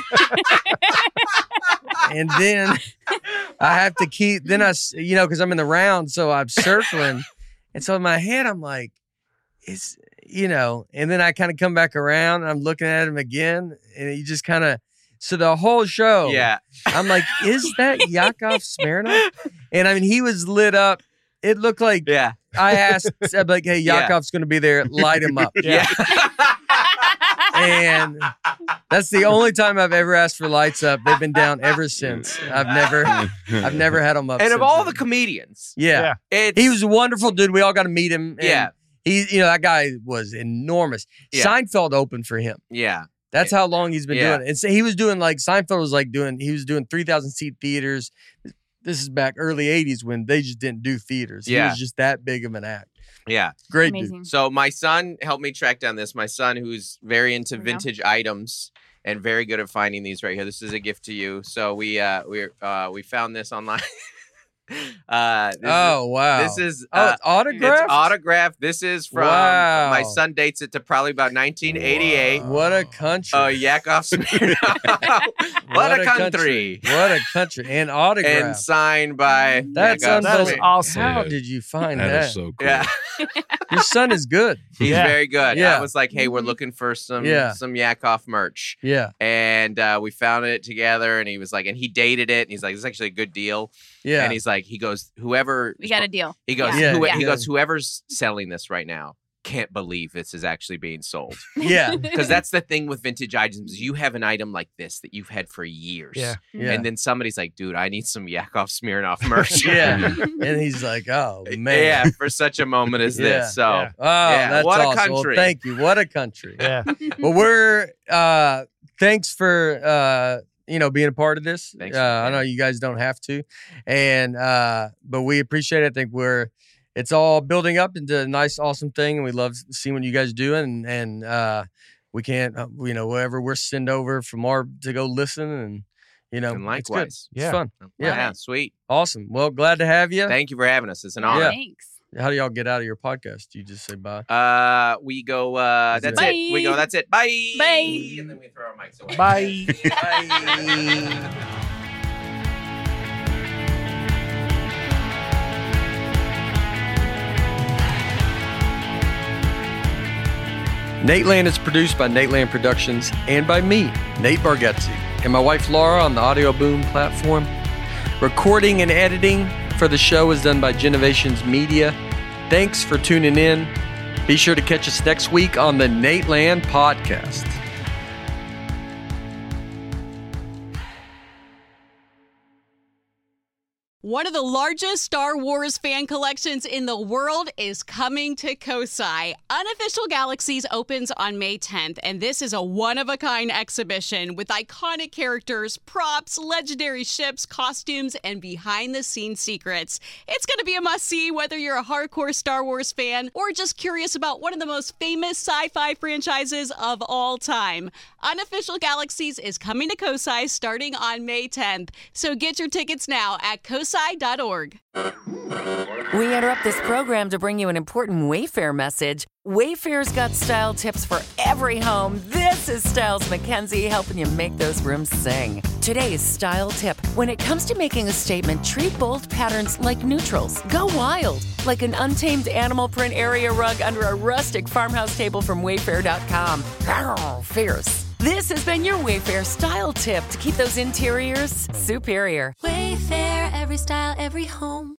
Speaker 5: And then I have to keep, because I'm in the round, so I'm circling. And so in my head, I'm like, and then I kind of come back around and I'm looking at him again. And you just kind of, so the whole show,
Speaker 3: Yeah.
Speaker 5: I'm like, is that Yakov Smirnoff? And I mean, he was lit up. It looked like
Speaker 3: Yeah.
Speaker 5: I asked, I'm like, hey,
Speaker 3: Yeah.
Speaker 5: Yakov's going to be there. Light him up.
Speaker 3: Yeah.
Speaker 5: And that's the only time I've ever asked for lights up. They've been down ever since. I've never had them up.
Speaker 3: And of
Speaker 5: since
Speaker 3: all
Speaker 5: then.
Speaker 3: the comedians,
Speaker 5: yeah.
Speaker 3: it's
Speaker 5: He was a wonderful dude. We all got to meet him. And
Speaker 3: Yeah.
Speaker 5: that guy was enormous.
Speaker 3: Yeah.
Speaker 5: Seinfeld opened for him.
Speaker 3: Yeah.
Speaker 5: That's how long he's been
Speaker 3: Yeah.
Speaker 5: doing it. And so he was doing Seinfeld was he was doing 3,000 seat theaters. This is back early 80s when they just didn't do theaters. He
Speaker 3: Yeah.
Speaker 5: was just that big of an act.
Speaker 3: Yeah.
Speaker 5: Great
Speaker 4: Amazing.
Speaker 3: So my son helped me track down this. My son, who's very into
Speaker 4: There we go.
Speaker 3: vintage items and very good at finding these right here. This is a gift to you. So we found this online.
Speaker 5: Wow.
Speaker 3: This is
Speaker 5: it's autographed?
Speaker 3: It's autographed. This is from
Speaker 5: Wow.
Speaker 3: my son dates it to probably about 1988.
Speaker 5: What a country.
Speaker 3: Yakov Smirnoff. what a country.
Speaker 5: What a country. And autograph.
Speaker 3: And signed by
Speaker 5: That's
Speaker 3: Yakov
Speaker 6: That is
Speaker 3: Smirnoff.
Speaker 6: awesome.
Speaker 5: How did you find
Speaker 7: That
Speaker 5: that?
Speaker 7: is so cool.
Speaker 3: Yeah.
Speaker 5: Your son is good.
Speaker 3: He's
Speaker 6: Yeah.
Speaker 3: very good.
Speaker 5: Yeah.
Speaker 3: I was like, hey, we're
Speaker 4: Mhm.
Speaker 3: looking for some
Speaker 5: Yeah.
Speaker 3: Yakov merch.
Speaker 5: Yeah.
Speaker 3: And we found it together, and he was like, and he dated it, and he's like, this is actually a good deal.
Speaker 5: Yeah.
Speaker 3: And he goes, whoever
Speaker 4: We got a deal.
Speaker 3: he goes,
Speaker 5: Yeah.
Speaker 3: he goes, whoever's selling this right now can't believe this is actually being sold.
Speaker 5: Yeah.
Speaker 3: Because that's the thing with vintage items. You have an item like this that you've had for years.
Speaker 6: Yeah.
Speaker 5: Yeah.
Speaker 3: And then somebody's like, dude, I need some Yakov Smirnoff merch.
Speaker 5: Yeah. And he's like, oh, man.
Speaker 3: Yeah, for such a moment as
Speaker 5: Yeah.
Speaker 3: this. So,
Speaker 6: Yeah.
Speaker 5: Oh,
Speaker 3: Yeah,
Speaker 5: that's
Speaker 3: what a
Speaker 5: awesome. Well,
Speaker 3: country.
Speaker 5: thank you. What a country.
Speaker 6: Yeah.
Speaker 5: Well, we're thanks for being a part of this.
Speaker 3: Thanks,
Speaker 5: I
Speaker 3: man.
Speaker 5: know you guys don't have to, and but we appreciate it. I think it's all building up into a nice, awesome thing, and we love seeing what you guys do. And we can't, wherever we're send over from to go listen, and
Speaker 3: and
Speaker 5: it's good.
Speaker 3: likewise.
Speaker 5: It's
Speaker 6: Yeah.
Speaker 5: fun.
Speaker 3: Yeah, sweet.
Speaker 5: Awesome. Well, glad to have you.
Speaker 3: Thank you for having us. It's an honor.
Speaker 5: Yeah.
Speaker 4: Thanks.
Speaker 5: How do y'all get out of your podcast? Do you just say bye?
Speaker 3: We go,
Speaker 5: Is
Speaker 3: that's
Speaker 5: it-
Speaker 3: it. We go, that's it. Bye.
Speaker 4: Bye.
Speaker 3: And then we throw our mics away.
Speaker 6: Bye.
Speaker 5: Nateland is produced by Nateland Productions and by me, Nate Bargatze, and my wife Laura on the Audio Boom platform. Recording and editing for the show is done by Genovations Media. Thanks for tuning in. Be sure to catch us next week on the Nateland Podcast.
Speaker 1: One of the largest Star Wars fan collections in the world is coming to Kosai. Unofficial Galaxies opens on May 10th, and this is a one-of-a-kind exhibition with iconic characters, props, legendary ships, costumes, and behind-the-scenes secrets. It's going to be a must-see whether you're a hardcore Star Wars fan or just curious about one of the most famous sci-fi franchises of all time. Unofficial Galaxies is coming to Kosai starting on May 10th, so get your tickets now at kosai.org.
Speaker 2: We interrupt this program to bring you an important Wayfair message. Wayfair's got style tips for every home. This is Styles Mackenzie helping you make those rooms sing. Today's style tip. When it comes to making a statement, treat bold patterns like neutrals. Go wild, like an untamed animal print area rug under a rustic farmhouse table from Wayfair.com. Arr, fierce. This has been your Wayfair style tip to keep those interiors superior.
Speaker 8: Wayfair, every style, every home.